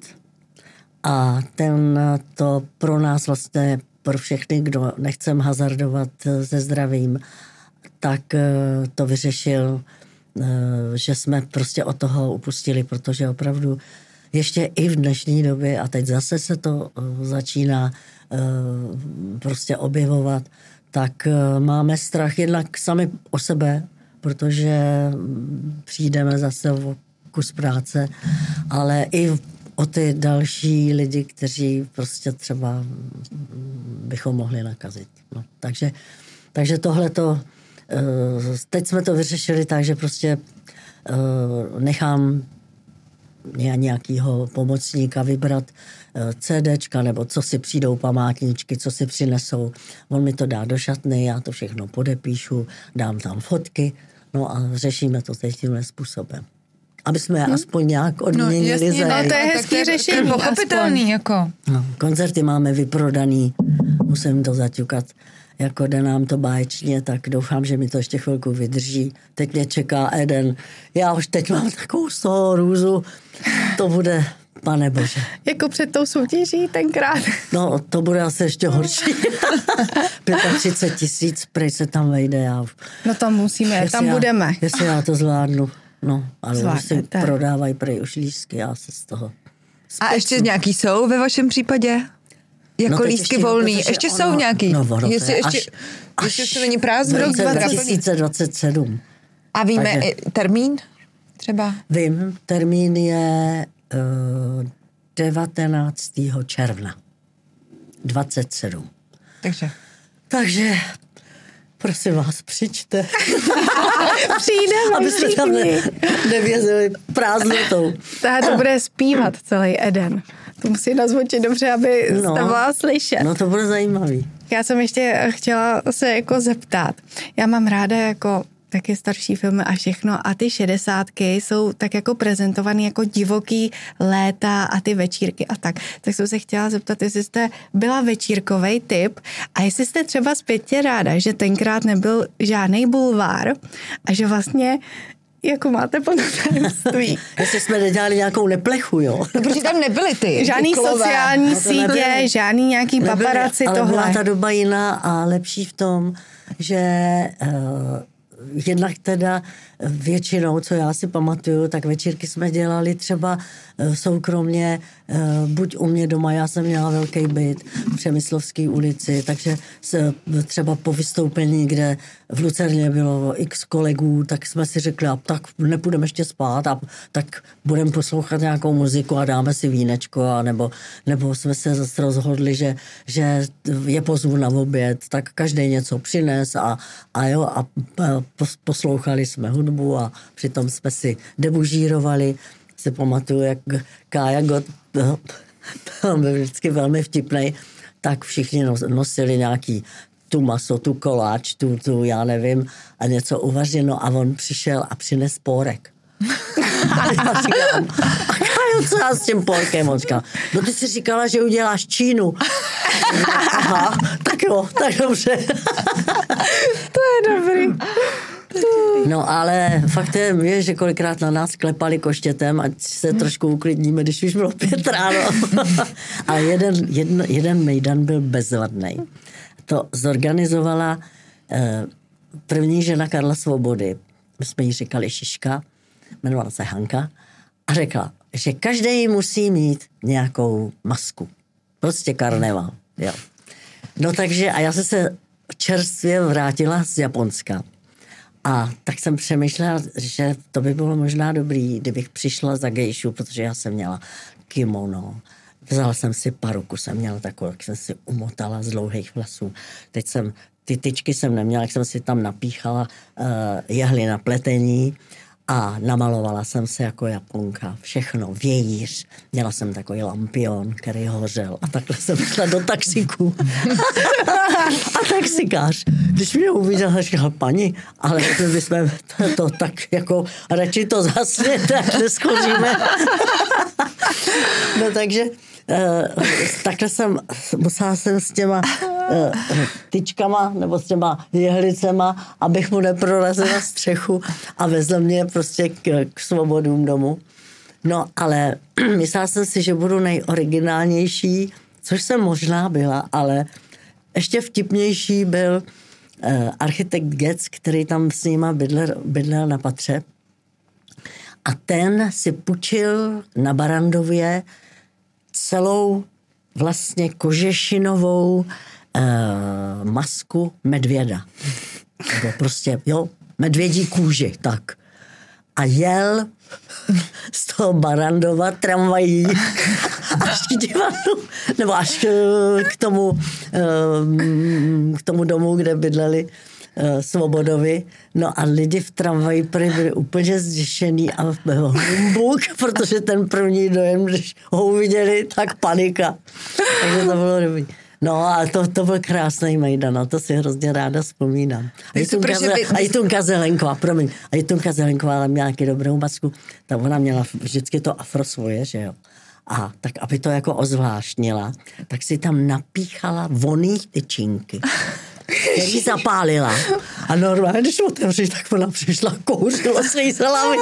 a ten to pro nás vlastně, pro všechny, kdo nechcem hazardovat se zdravím, tak to vyřešil, že jsme prostě od toho upustili, protože opravdu ještě i v dnešní době, a teď zase se to začíná prostě objevovat, tak máme strach jednak sami o sebe, protože přijdeme zase o kus práce, ale i o ty další lidi, kteří prostě třeba bychom mohli nakazit. No, takže, takže tohleto, teď jsme to vyřešili tak, že prostě nechám nějakýho pomocníka vybrat CDčka, nebo co si přijdou památníčky, co si přinesou. On mi to dá do šatny, já to všechno podepíšu, dám tam fotky, no a řešíme to teď tímhle způsobem. Aby jsme hmm. aspoň nějak odměnili no, jasně, za... No to je hezký řešení. Pochopitelný, jako. No, koncerty máme vyprodaný, musím to zaťukat. Jako jde nám to báječně, tak doufám, že mi to ještě chvilku vydrží. Teď mě čeká Eden. Já už teď mám takovou z toho růzu. To bude, pane bože. Jako před tou soutěží tenkrát. No, to bude asi ještě horší. třicet pět tisíc, prej se tam vejde. Já už. No tam musíme, jestli tam já, budeme. Jestli já to zvládnu. No, ale už si Zvládnete. prodávají prej už lístky, já se z toho A ještě nějaký jsou ve vašem případě? Jako no lístky ještě, volný. protože Ještě ono, jsou nějaký? No, ono, jestli to je ještě, až, ještě až to není prázdný. v roce dva tisíce dvacet sedm. A víme Takže, i termín třeba? Vím, termín je uh, devatenáctého června dvacet sedm. Takže. Takže prosím vás, přijďte. Přijdeme Abyste tam ne, nevězili prázdnotou. Tady to bude zpívat celý Eden. To musí nazvočit dobře, aby No. jste byla slyšet. No to bude zajímavý. Já jsem ještě chtěla se jako zeptat. Já mám ráda jako taky starší filmy a všechno a ty šedesátky jsou tak jako prezentovaný jako divoký léta a ty večírky a tak. Tak jsem se chtěla zeptat, jestli jste byla večírkovej typ a jestli jste třeba zpětně ráda, že tenkrát nebyl žádný bulvár a že vlastně jako máte plno tajemství. Jestli jsme nedělali nějakou neplechu, jo. No, protože tam nebyly ty. Žádný ty klové. sociální No to sítě, nebyly. žádný nějaký Nebyly, paparaci, ale tohle. byla ta doba jiná a lepší v tom, že uh, jednak teda většinou, co já si pamatuju, tak večírky jsme dělali třeba uh, soukromně, uh, buď u mě doma, já jsem měla velký byt v Přemyslovské ulici, takže se, třeba po vystoupení, kde v Lucerně bylo x kolegů, tak jsme si řekli, a tak nepůjdeme ještě spát, a tak budeme poslouchat nějakou muziku a dáme si vínečko, a nebo, nebo jsme se zase rozhodli, že, že je pozvu na oběd, tak každý něco přines a, a jo, a poslouchali jsme hudbu a přitom jsme si debužírovali. Si pamatuju, jak Kája Gott byl vždycky velmi vtipnej, tak všichni nosili nějaký tu maso, tu koláč, tu, tu, já nevím, a něco uvařeno a on přišel a přines pórek. A já říkám, a Kájo, co já s tím pórkem? On říkal, no ty jsi říkala, že uděláš Čínu. Aha, tak jo, tak dobře. To je dobrý. No ale faktem je, že kolikrát na nás klepali koštětem, ať se trošku uklidníme, když už bylo pět ráno. Ale jeden, jeden, jeden mejdan byl bezvadnej. To zorganizovala eh, první žena Karla Svobody. My jsme jí říkali Šiška, jmenovala se Hanka, a řekla, že každý musí mít nějakou masku. Prostě karneval. Jo. No takže, a já jsem se čerstvě vrátila z Japonska. A tak jsem přemýšlela, že to by bylo možná dobrý, kdybych přišla za gejšu, protože já jsem měla kimono. Vzala jsem si paruku, jsem měla takovou, jak jsem si umotala z dlouhých vlasů. Teď jsem, ty tyčky jsem neměla, jak jsem si tam napíchala uh, jehly na pletení a namalovala jsem se jako Japonka. Všechno, vějíř. Měla jsem takový lampion, který hořel. A takhle jsem šla do taxíku. A taxikář, když mě uviděl, říkal, paní, ale my bychom to, to tak jako, radši to zasně, tak neschoříme. No takže Uh, takhle jsem, musela jsem s těma uh, tyčkama nebo s těma jehlicema, abych mu neprorazila střechu a vezl mě prostě k, k Svobodům domů. No ale myslela jsem si, že budu nejoriginálnější, což jsem možná byla, ale ještě vtipnější byl uh, architekt Getz, který tam s nima bydlel, bydlel na patře. A ten si půjčil na Barandově celou vlastně kožešinovou uh, masku medvěda. Nebo prostě, jo, medvědí kůži, tak. A jel z toho Barrandova tramvají až k divadlu, nebo až k tomu, k tomu domu, kde bydleli Svobodovi. No a lidi v tramvaji byli úplně zděšený a humbuk, protože ten první dojem, když ho uviděli, tak panika. Takže to bylo dobrý. No a to, to byl krásný Mejdan, no, to si hrozně ráda vzpomínám. A Jitunka, a Jitunka Zelenková, promiň, a Jitunka Zelenková měla nějaký dobrou masku, tak ona měla vždycky to afro svoje, že jo. A tak, aby to jako ozvláštnila, tak si tam napíchala voný tyčinky, který zapálila. A normálně, když otevři, tak ona přišla, kouřila se jí z hlavy.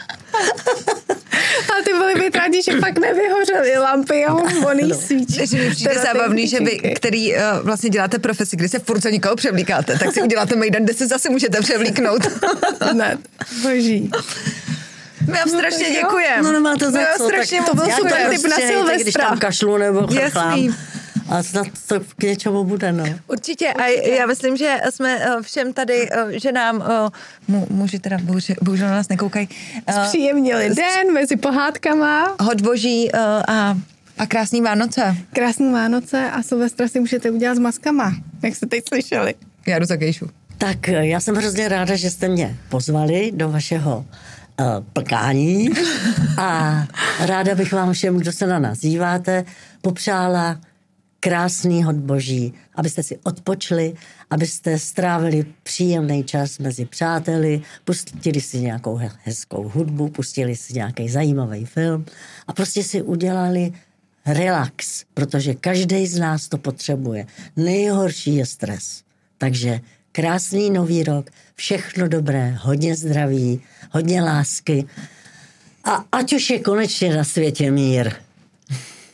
A ty byli by rádi, že pak nevyhořely lampy a voný no. svíčky. Takže mi přijde zábavný, že vy, který uh, vlastně děláte profesi, kdy se furt za někoho převlíkáte, tak si uděláte Mejdan, kde se zase můžete převlíknout. Ne, boží. My vám no, strašně děkujeme. No nemá to za co. Strašně, to byl super typ na Silvestra. Když tam kašlu nebo chrchlám. A snad to k něčemu bude, no. Určitě. A já myslím, že jsme všem tady, že nám, muži teda bohužel, bohužel na nás nekoukají. Zpříjemnili den mezi pohádkama. Hod boží a, a krásný Vánoce. Krásný Vánoce a Silvestra si můžete udělat s maskama, jak jste teď slyšeli. Já jdu za gejšu. Tak já jsem hrozně ráda, že jste mě pozvali do vašeho uh, plkání a ráda bych vám všem, kdo se na nás díváte, popřála krásný hod boží, abyste si odpočli, abyste strávili příjemný čas mezi přáteli, pustili si nějakou hezkou hudbu, pustili si nějaký zajímavý film a prostě si udělali relax, protože každý z nás to potřebuje. Nejhorší je stres. Takže krásný nový rok, všechno dobré, hodně zdraví, hodně lásky a ať už je konečně na světě mír.